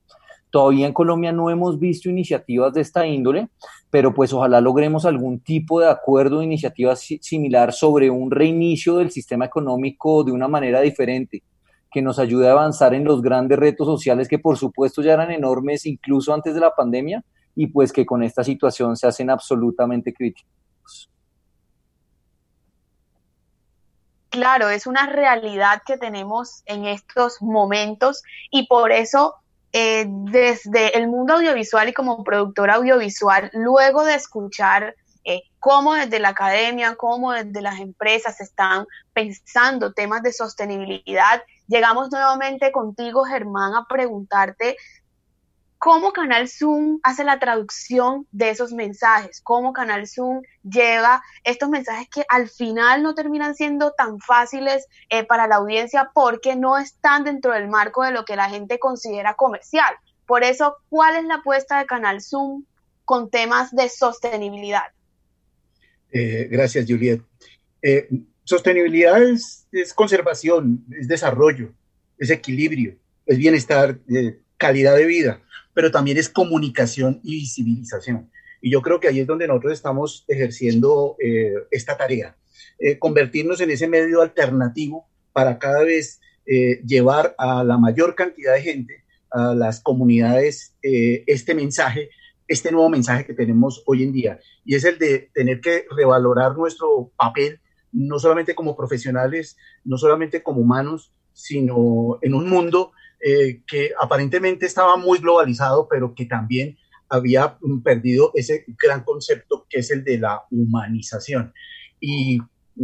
Todavía en Colombia no hemos visto iniciativas de esta índole, pero pues ojalá logremos algún tipo de acuerdo de iniciativa similar sobre un reinicio del sistema económico de una manera diferente, que nos ayude a avanzar en los grandes retos sociales que por supuesto ya eran enormes incluso antes de la pandemia y pues que con esta situación se hacen absolutamente críticos. Claro, es una realidad que tenemos en estos momentos y por eso desde el mundo audiovisual y como productora audiovisual, luego de escuchar cómo desde la academia, cómo desde las empresas están pensando temas de sostenibilidad, llegamos nuevamente contigo, Germán, a preguntarte cómo Canal Zoom hace la traducción de esos mensajes, cómo Canal Zoom lleva estos mensajes que al final no terminan siendo tan fáciles para la audiencia porque no están dentro del marco de lo que la gente considera comercial. Por eso, ¿cuál es la apuesta de Canal Zoom con temas de sostenibilidad? Gracias, Juliet. Sostenibilidad es conservación, es desarrollo, es equilibrio, es bienestar, calidad de vida, pero también es comunicación y visibilización. Y yo creo que ahí es donde nosotros estamos ejerciendo esta tarea, convertirnos en ese medio alternativo para cada vez llevar a la mayor cantidad de gente, a las comunidades, este nuevo mensaje que tenemos hoy en día, y es el de tener que revalorar nuestro papel, no solamente como profesionales, no solamente como humanos, sino en un mundo que aparentemente estaba muy globalizado, pero que también había perdido ese gran concepto que es el de la humanización. Y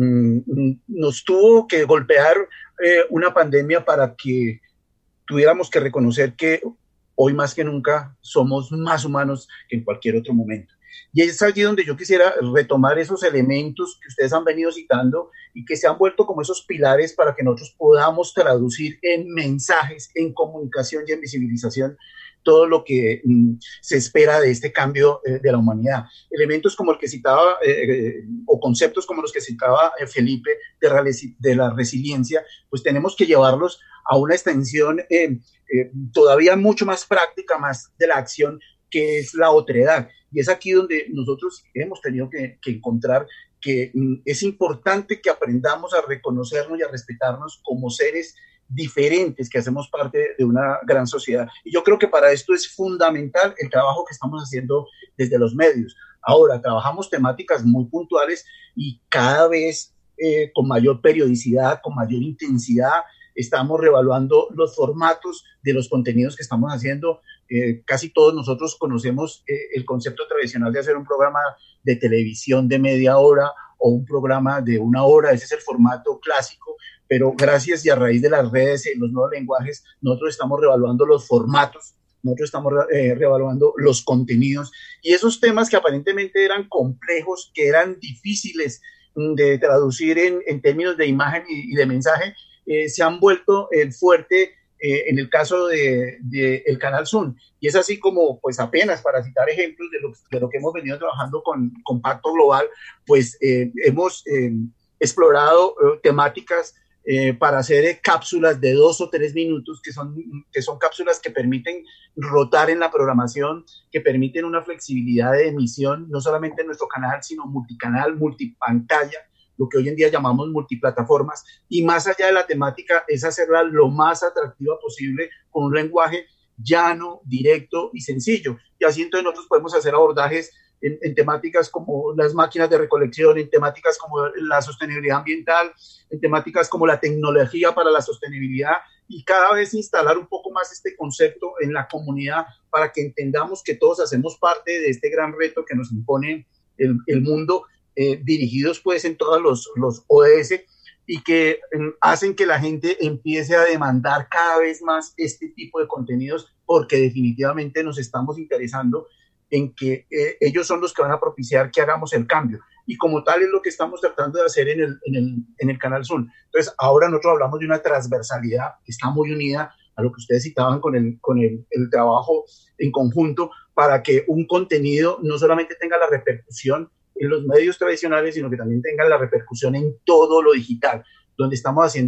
nos tuvo que golpear una pandemia para que tuviéramos que reconocer que hoy más que nunca somos más humanos que en cualquier otro momento. Y es allí donde yo quisiera retomar esos elementos que ustedes han venido citando y que se han vuelto como esos pilares para que nosotros podamos traducir en mensajes, en comunicación y en visibilización todo lo que se espera de este cambio de la humanidad. Elementos como el que citaba, o conceptos como los que citaba Felipe de la resiliencia, pues tenemos que llevarlos a una extensión todavía mucho más práctica, más de la acción, que es la otredad. Y es aquí donde nosotros hemos tenido que encontrar que es importante que aprendamos a reconocernos y a respetarnos como seres diferentes que hacemos parte de una gran sociedad. Y yo creo que para esto es fundamental el trabajo que estamos haciendo desde los medios. Ahora, trabajamos temáticas muy puntuales y cada vez con mayor periodicidad, con mayor intensidad, estamos reevaluando los formatos de los contenidos que estamos haciendo. Casi todos nosotros conocemos el concepto tradicional de hacer un programa de televisión de media hora o un programa de una hora, ese es el formato clásico, pero gracias y a raíz de las redes y los nuevos lenguajes, nosotros estamos reevaluando los formatos, nosotros estamos reevaluando los contenidos, y esos temas que aparentemente eran complejos, que eran difíciles de traducir en términos de imagen y de mensaje, se han vuelto el fuerte en el caso de el Canal Zoom. Y es así como, pues apenas para citar ejemplos de lo que hemos venido trabajando con Pacto Global, pues hemos explorado temáticas para hacer cápsulas de 2 o 3 minutos, que son cápsulas que permiten rotar en la programación, que permiten una flexibilidad de emisión, no solamente en nuestro canal, sino multicanal, multipantalla, lo que hoy en día llamamos multiplataformas, y más allá de la temática es hacerla lo más atractiva posible con un lenguaje llano, directo y sencillo. Y así entonces nosotros podemos hacer abordajes en temáticas como las máquinas de recolección, en temáticas como la sostenibilidad ambiental, en temáticas como la tecnología para la sostenibilidad, y cada vez instalar un poco más este concepto en la comunidad para que entendamos que todos hacemos parte de este gran reto que nos impone el mundo, dirigidos pues en todos los ODS, y que hacen que la gente empiece a demandar cada vez más este tipo de contenidos, porque definitivamente nos estamos interesando en que ellos son los que van a propiciar que hagamos el cambio, y como tal es lo que estamos tratando de hacer en el Canal Zoom. Entonces ahora nosotros hablamos de una transversalidad que está muy unida a lo que ustedes citaban con el trabajo en conjunto, para que un contenido no solamente tenga la repercusión en los medios tradicionales, sino que también tenga la repercusión en todo lo digital, donde estamos haciendo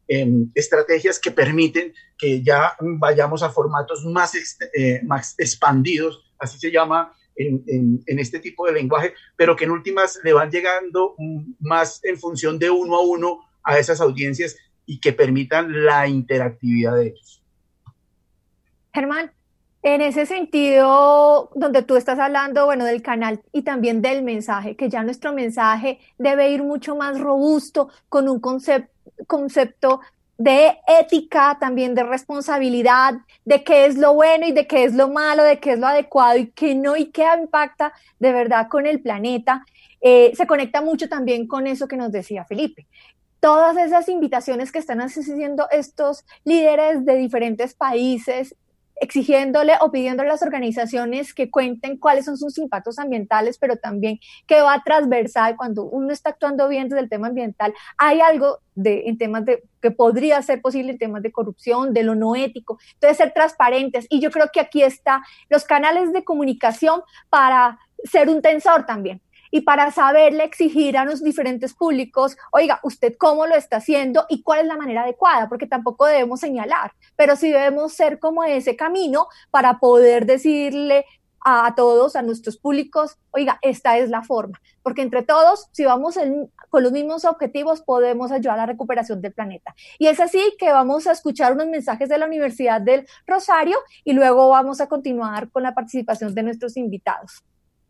estrategias que permiten que ya vayamos a formatos más expandidos, así se llama en este tipo de lenguaje, pero que en últimas le van llegando más en función de uno a uno a esas audiencias y que permitan la interactividad de ellos. Germán, en ese sentido, donde tú estás hablando, bueno, del canal y también del mensaje, que ya nuestro mensaje debe ir mucho más robusto, con un concepto de ética, también de responsabilidad, de qué es lo bueno y de qué es lo malo, de qué es lo adecuado y qué no, y qué impacta de verdad con el planeta. Se conecta mucho también con eso que nos decía Felipe. Todas esas invitaciones que están haciendo estos líderes de diferentes países, exigiéndole o pidiéndole a las organizaciones que cuenten cuáles son sus impactos ambientales, pero también que va transversal. Cuando uno está actuando bien desde el tema ambiental, hay algo en temas de que podría ser posible en temas de corrupción, de lo no ético. Entonces, ser transparentes. Y yo creo que aquí están los canales de comunicación para ser un tensor también, y para saberle exigir a los diferentes públicos, oiga, ¿usted cómo lo está haciendo y cuál es la manera adecuada? Porque tampoco debemos señalar, pero sí debemos ser como ese camino para poder decirle a todos, a nuestros públicos, oiga, esta es la forma. Porque entre todos, si vamos con los mismos objetivos, podemos ayudar a la recuperación del planeta. Y es así que vamos a escuchar unos mensajes de la Universidad del Rosario y luego vamos a continuar con la participación de nuestros invitados.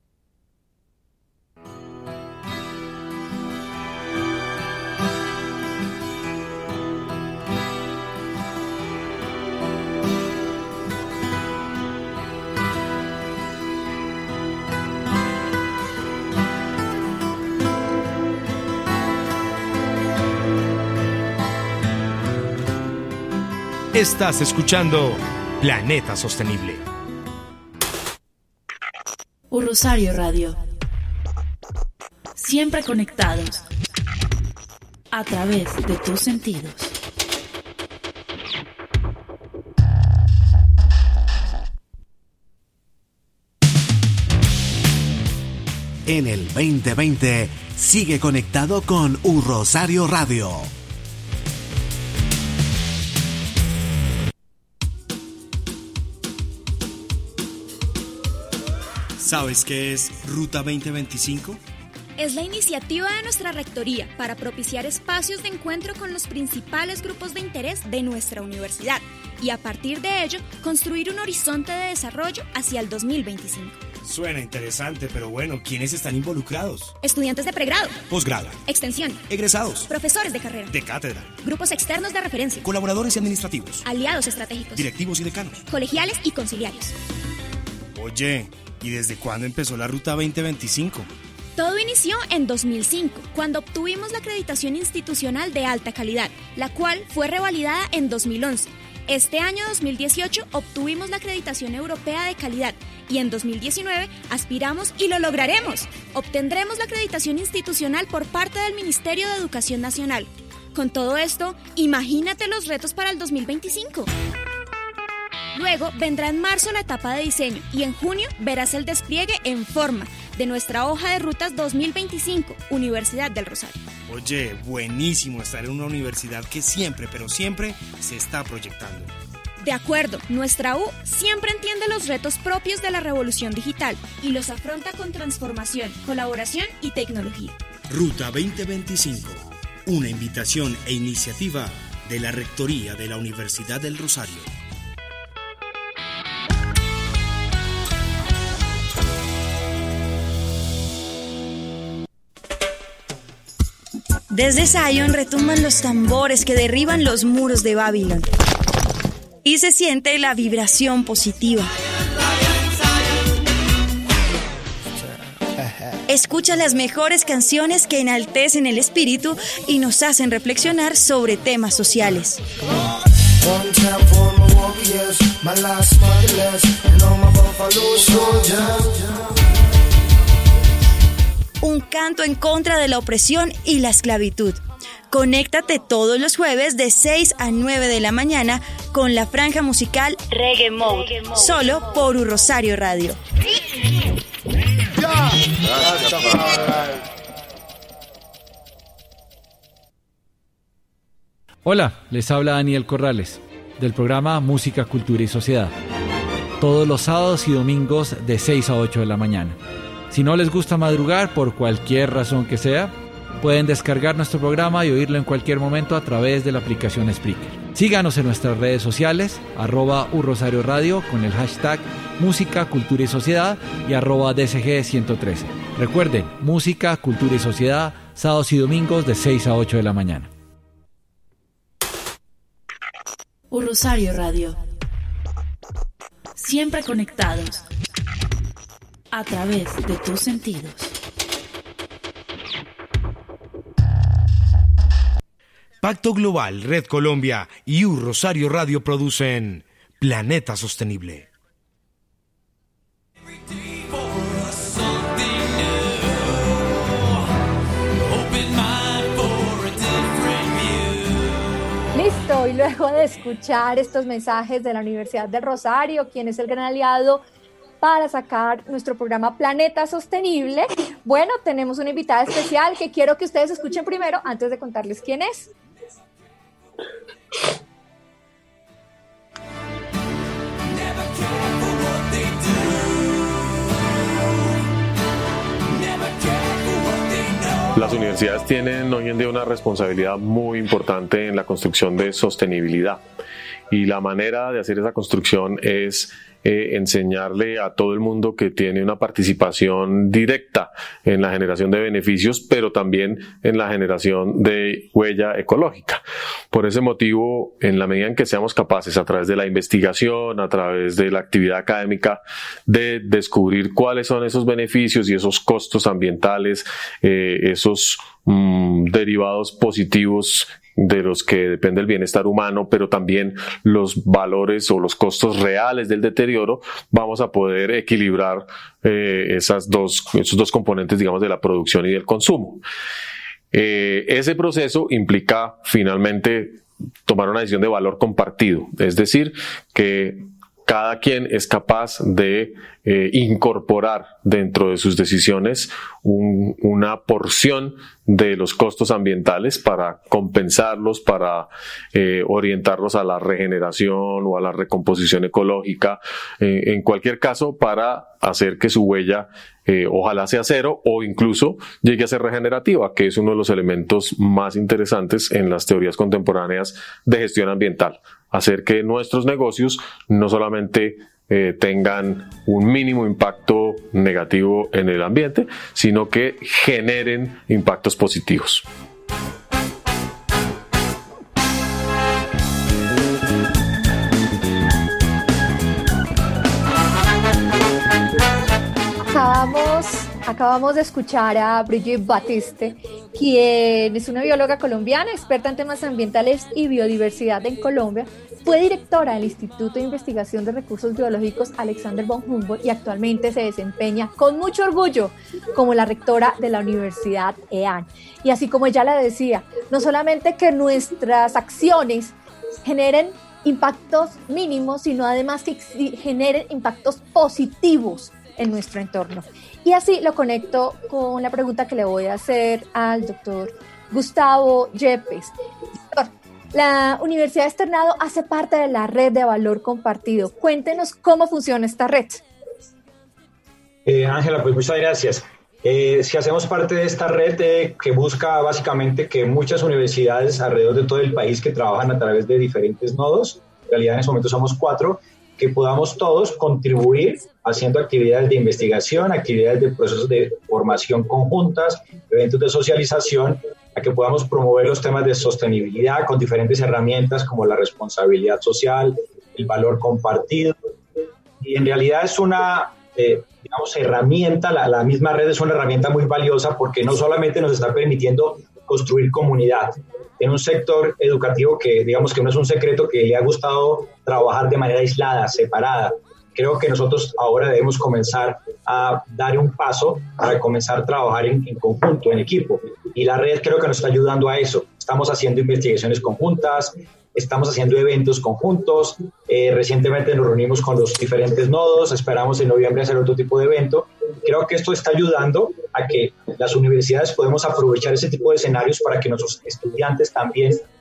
Estás escuchando Planeta Sostenible. Rosario Radio. Siempre conectados a través de tus sentidos. En el 2020 sigue conectado con Rosario Radio. ¿Sabes qué es Ruta 2025? Es la iniciativa de nuestra rectoría para propiciar espacios de encuentro con los principales grupos de interés de nuestra universidad y a partir de ello construir un horizonte de desarrollo hacia el 2025. Suena interesante, pero bueno, ¿quiénes están involucrados? Estudiantes de pregrado, posgrado, extensión, egresados, profesores de carrera, de cátedra, grupos externos de referencia, colaboradores y administrativos, aliados estratégicos, directivos y decanos, colegiales y conciliarios. Oye, ¿y desde cuándo empezó la Ruta 2025? Todo inició en 2005, cuando obtuvimos la acreditación institucional de alta calidad, la cual fue revalidada en 2011. Este año 2018 obtuvimos la acreditación europea de calidad y en 2019 aspiramos y lo lograremos. Obtendremos la acreditación institucional por parte del Ministerio de Educación Nacional. Con todo esto, imagínate los retos para el 2025. Luego vendrá en marzo la etapa de diseño y en junio verás el despliegue en forma de nuestra hoja de rutas 2025, Universidad del Rosario. Oye, buenísimo estar en una universidad que siempre, pero siempre se está proyectando. De acuerdo, nuestra U siempre entiende los retos propios de la revolución digital y los afronta con transformación, colaboración y tecnología. Ruta 2025, una invitación e iniciativa de la Rectoría de la Universidad del Rosario. Desde Zion retumban los tambores que derriban los muros de Babilón. Y se siente la vibración positiva. Escucha las mejores canciones que enaltecen el espíritu y nos hacen reflexionar sobre temas sociales. Un canto en contra de la opresión y la esclavitud. Conéctate todos los jueves de 6 a 9 de la mañana con la franja musical Reggae Mode, solo por Rosario Radio. Hola, les habla Daniel Corrales, del programa Música, Cultura y Sociedad. Todos los sábados y domingos de 6 a 8 de la mañana. Si no les gusta madrugar por cualquier razón que sea, pueden descargar nuestro programa y oírlo en cualquier momento a través de la aplicación Spreaker. Síganos en nuestras redes sociales, @urrosarioradio con el hashtag Música, Cultura y Sociedad y @DSG113. Recuerden, Música, Cultura y Sociedad, sábados y domingos de 6 a 8 de la mañana. Rosario Radio. Siempre conectados a través de tus sentidos. Pacto Global, Red Colombia y Rosario Radio producen Planeta Sostenible. Listo, y luego de escuchar estos mensajes de la Universidad del Rosario, quien es el gran aliado para sacar nuestro programa Planeta Sostenible, bueno, tenemos una invitada especial que quiero que ustedes escuchen primero antes de contarles quién es. Las universidades tienen hoy en día una responsabilidad muy importante en la construcción de sostenibilidad, y la manera de hacer esa construcción es enseñarle a todo el mundo que tiene una participación directa en la generación de beneficios, pero también en la generación de huella ecológica. Por ese motivo, en la medida en que seamos capaces, a través de la investigación, a través de la actividad académica, de descubrir cuáles son esos beneficios y esos costos ambientales, esos derivados positivos de los que depende el bienestar humano, pero también los valores o los costos reales del deterioro, vamos a poder equilibrar esos dos componentes, digamos, de la producción y del consumo. Ese proceso implica finalmente tomar una decisión de valor compartido, es decir, que cada quien es capaz de incorporar dentro de sus decisiones una porción de los costos ambientales para compensarlos, para orientarlos a la regeneración o a la recomposición ecológica, en cualquier caso para hacer que su huella ojalá sea cero o incluso llegue a ser regenerativa, que es uno de los elementos más interesantes en las teorías contemporáneas de gestión ambiental. Hacer que nuestros negocios no solamente tengan un mínimo impacto negativo en el ambiente, sino que generen impactos positivos. Acabamos de escuchar a Brigitte Batiste, quien es una bióloga colombiana, experta en temas ambientales y biodiversidad en Colombia. Fue directora del Instituto de Investigación de Recursos Biológicos Alexander von Humboldt y actualmente se desempeña con mucho orgullo como la rectora de la Universidad EAN. Y así como ella la decía, no solamente que nuestras acciones generen impactos mínimos, sino además que generen impactos positivos en nuestro entorno. Y así lo conecto con la pregunta que le voy a hacer al doctor Gustavo Yepes. Doctor, la Universidad Externado hace parte de la red de valor compartido. Cuéntenos cómo funciona esta red. Ángela, pues muchas gracias. Si hacemos parte de esta red que busca básicamente que muchas universidades alrededor de todo el país que trabajan a través de diferentes nodos, en realidad en ese momento somos 4, que podamos todos contribuir haciendo actividades de investigación, actividades de procesos de formación conjuntas, eventos de socialización, a que podamos promover los temas de sostenibilidad con diferentes herramientas como la responsabilidad social, el valor compartido. Y en realidad es una herramienta, la misma red es una herramienta muy valiosa porque no solamente nos está permitiendo construir comunidad en un sector educativo que digamos que no es un secreto, que le ha gustado trabajar de manera aislada, separada. Creo que nosotros ahora debemos comenzar a dar un paso para comenzar a trabajar en conjunto, en equipo. Y la red creo que nos está ayudando a eso. Estamos haciendo investigaciones conjuntas, estamos haciendo eventos conjuntos. Recientemente nos reunimos con los diferentes nodos, esperamos en noviembre hacer otro tipo de evento. Creo que esto está ayudando a que las universidades podemos aprovechar ese tipo de escenarios para que nuestros estudiantes también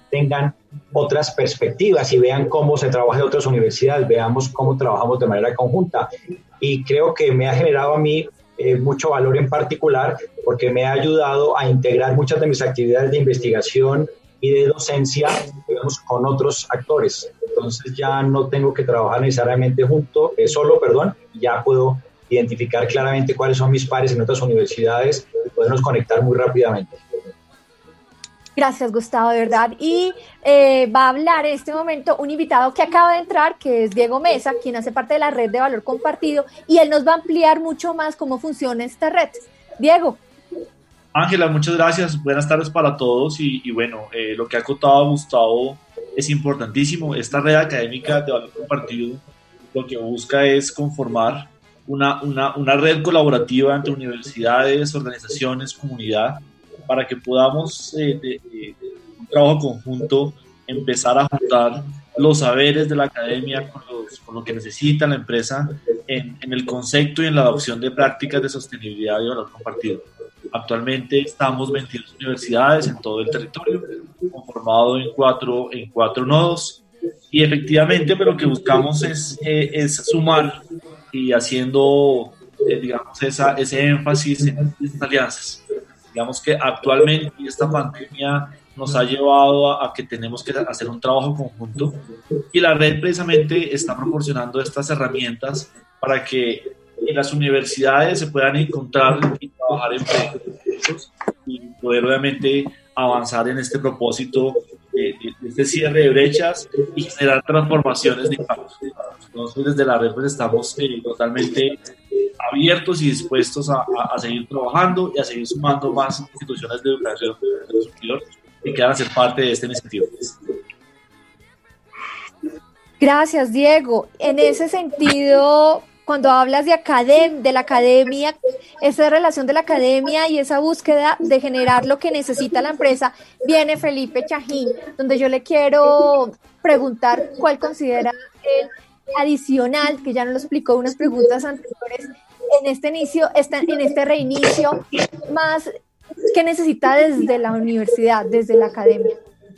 tengan otras perspectivas y vean cómo se trabaja en otras universidades, veamos cómo trabajamos de manera conjunta. Y creo que me ha generado a mí mucho valor en particular porque me ha ayudado a integrar muchas de mis actividades de investigación y de docencia, digamos, con otros actores. Entonces ya no tengo que trabajar necesariamente solo, ya puedo identificar claramente cuáles son mis pares en otras universidades y podernos conectar muy rápidamente. Gracias, Gustavo, de verdad. Y va a hablar en este momento un invitado que acaba de entrar, que es Diego Mesa, quien hace parte de la red de Valor Compartido, y él nos va a ampliar mucho más cómo funciona esta red. Diego. Ángela, muchas gracias. Buenas tardes para todos. Y bueno, lo que ha contado Gustavo es importantísimo. Esta red académica de Valor Compartido lo que busca es conformar una red colaborativa entre universidades, organizaciones, comunidad, para que podamos, un trabajo conjunto, empezar a juntar los saberes de la academia con lo que necesita la empresa en el concepto y en la adopción de prácticas de sostenibilidad y valor compartido. Actualmente estamos 22 universidades en todo el territorio, conformado en cuatro nodos, y efectivamente lo que buscamos es sumar y haciendo, digamos, ese énfasis en estas alianzas. Digamos que actualmente esta pandemia nos ha llevado a que tenemos que hacer un trabajo conjunto, y la red precisamente está proporcionando estas herramientas para que en las universidades se puedan encontrar y trabajar en proyectos y poder obviamente avanzar en este propósito de este cierre de brechas y generar transformaciones de impacto. Entonces desde la red pues estamos totalmente abiertos y dispuestos a seguir trabajando y a seguir sumando más instituciones de educación superior que quieran ser parte de esta iniciativa. Gracias, Diego. En ese sentido, cuando hablas de la academia, esa relación de la academia y esa búsqueda de generar lo que necesita la empresa, viene Felipe Chajín, donde yo le quiero preguntar cuál considera el adicional, que ya nos lo explicó en unas preguntas anteriores, en este reinicio, más que necesita desde la universidad, desde la academia.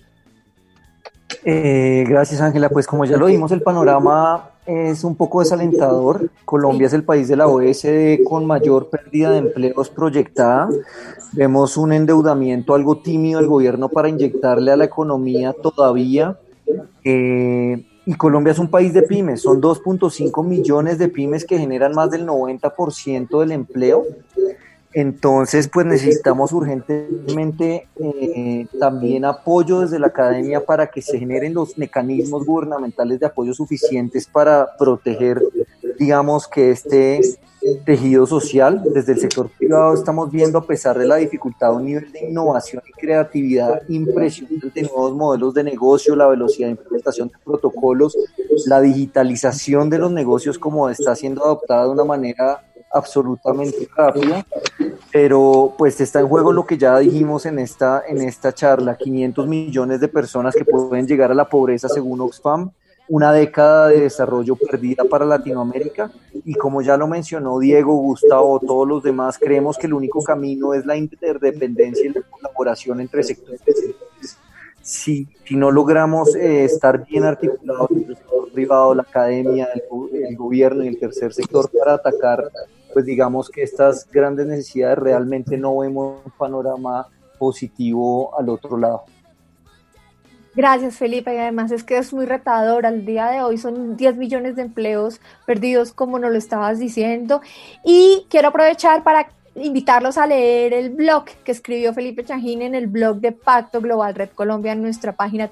Gracias, Ángela. Pues como ya lo vimos, el panorama es un poco desalentador. Colombia es el país de la OECD con mayor pérdida de empleos proyectada. Vemos un endeudamiento algo tímido del gobierno para inyectarle a la economía todavía. Y Colombia es un país de pymes, son 2.5 millones de pymes que generan más del 90% del empleo. Entonces, pues necesitamos urgentemente también apoyo desde la academia para que se generen los mecanismos gubernamentales de apoyo suficientes para proteger, digamos, que este tejido social. Desde el sector privado estamos viendo, a pesar de la dificultad, un nivel de innovación y creatividad impresionante, nuevos modelos de negocio, la velocidad de implementación de protocolos, la digitalización de los negocios como está siendo adoptada de una manera absolutamente rápida, pero pues está en juego lo que ya dijimos en esta charla: 500 millones de personas que pueden llegar a la pobreza según Oxfam, una década de desarrollo perdida para Latinoamérica, y como ya lo mencionó Diego, Gustavo, todos los demás, creemos que el único camino es la interdependencia y la colaboración entre sectores. Si no logramos estar bien articulados entre el sector privado, la academia, el gobierno y el tercer sector para atacar, pues digamos que estas grandes necesidades, realmente no vemos un panorama positivo al otro lado. Gracias, Felipe, y además es que es muy retador. Al día de hoy son 10 millones de empleos perdidos, como nos lo estabas diciendo, y quiero aprovechar para invitarlos a leer el blog que escribió Felipe Chajín en el blog de Pacto Global Red Colombia en nuestra página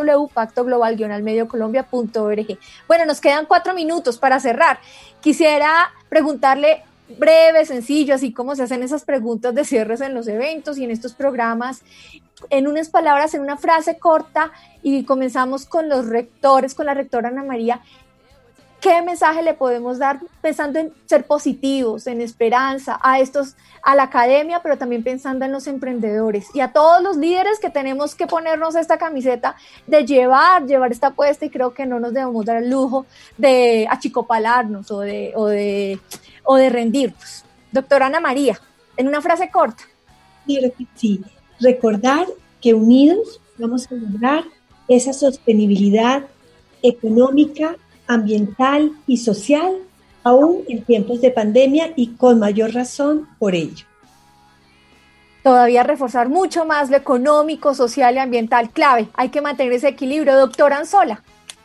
www.pactoglobal-almedio-colombia.org. Bueno, nos quedan 4 minutos para cerrar. Quisiera preguntarle, breve, sencillo, así como se hacen esas preguntas de cierres en los eventos y en estos programas, en unas palabras, en una frase corta, y comenzamos con los rectores, con la rectora Ana María. ¿Qué mensaje le podemos dar pensando en ser positivos, en esperanza, a la academia, pero también pensando en los emprendedores y a todos los líderes que tenemos que ponernos esta camiseta de llevar esta apuesta, y creo que no nos debemos dar el lujo de achicopalarnos o de rendirnos? Doctora Ana María, en una frase corta. Sí, recordar que unidos vamos a lograr esa sostenibilidad económica, ambiental y social, aún en tiempos de pandemia y con mayor razón por ello. Todavía reforzar mucho más lo económico, social y ambiental, clave. Hay que mantener ese equilibrio. Doctora Anzola.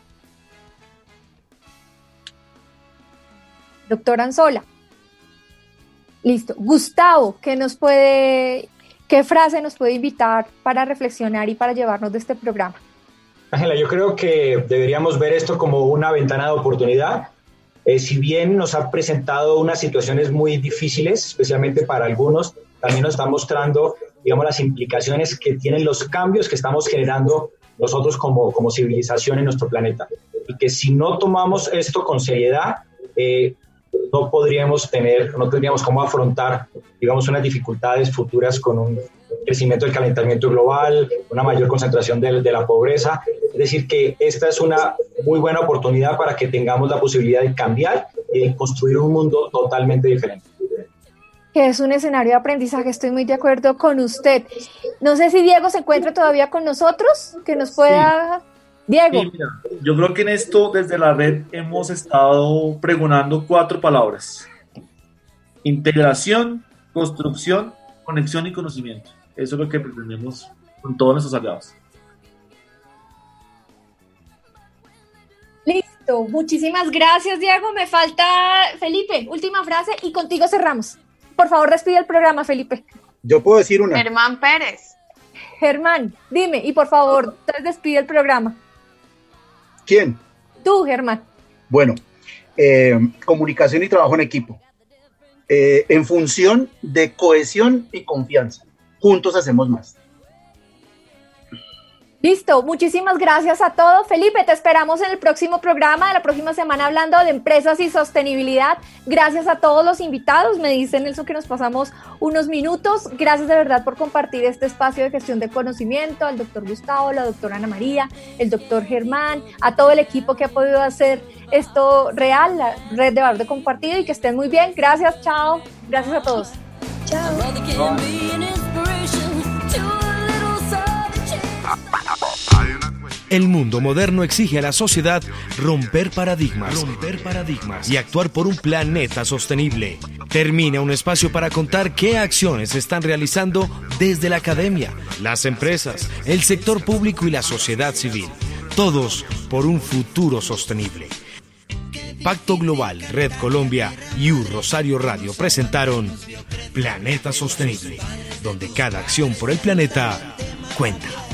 Doctora Anzola. Listo. Gustavo, ¿qué frase nos puede invitar para reflexionar y para llevarnos de este programa? Ángela, yo creo que deberíamos ver esto como una ventana de oportunidad. Si bien nos ha presentado unas situaciones muy difíciles, especialmente para algunos, también nos está mostrando, digamos, las implicaciones que tienen los cambios que estamos generando nosotros como civilización en nuestro planeta. Y que si no tomamos esto con seriedad, no tendríamos cómo afrontar, digamos, unas dificultades futuras con un crecimiento del calentamiento global, una mayor concentración de la pobreza. Es decir, que esta es una muy buena oportunidad para que tengamos la posibilidad de cambiar y de construir un mundo totalmente diferente. Que es un escenario de aprendizaje, estoy muy de acuerdo con usted. No sé si Diego se encuentra todavía con nosotros, que nos pueda... Sí. Diego. Sí, mira, yo creo que en esto, desde la red, hemos estado pregonando 4 palabras: integración, construcción, conexión y conocimiento. Eso es lo que pretendemos con todos nuestros aliados. Listo, muchísimas gracias, Diego. Me falta Felipe, última frase y contigo cerramos. Por favor, despide el programa, Felipe. Yo puedo decir una. Germán Pérez. Germán, dime, y por favor, despide el programa. ¿Quién? Tú, Germán. Bueno, comunicación y trabajo en equipo. En función de cohesión y confianza. Juntos hacemos más. Listo, muchísimas gracias a todos. Felipe, te esperamos en el próximo programa de la próxima semana hablando de empresas y sostenibilidad. Gracias a todos los invitados. Me dice Nelson que nos pasamos unos minutos. Gracias de verdad por compartir este espacio de gestión de conocimiento, al doctor Gustavo, la doctora Ana María, el doctor Germán, a todo el equipo que ha podido hacer esto real, la red de valor de compartido, y que estén muy bien. Gracias, chao. Gracias a todos. Chao. El mundo moderno exige a la sociedad romper paradigmas y actuar por un planeta sostenible. Termina un espacio para contar qué acciones se están realizando desde la academia, las empresas, el sector público y la sociedad civil. Todos por un futuro sostenible. Pacto Global, Red Colombia y Rosario Radio presentaron Planeta Sostenible, donde cada acción por el planeta cuenta.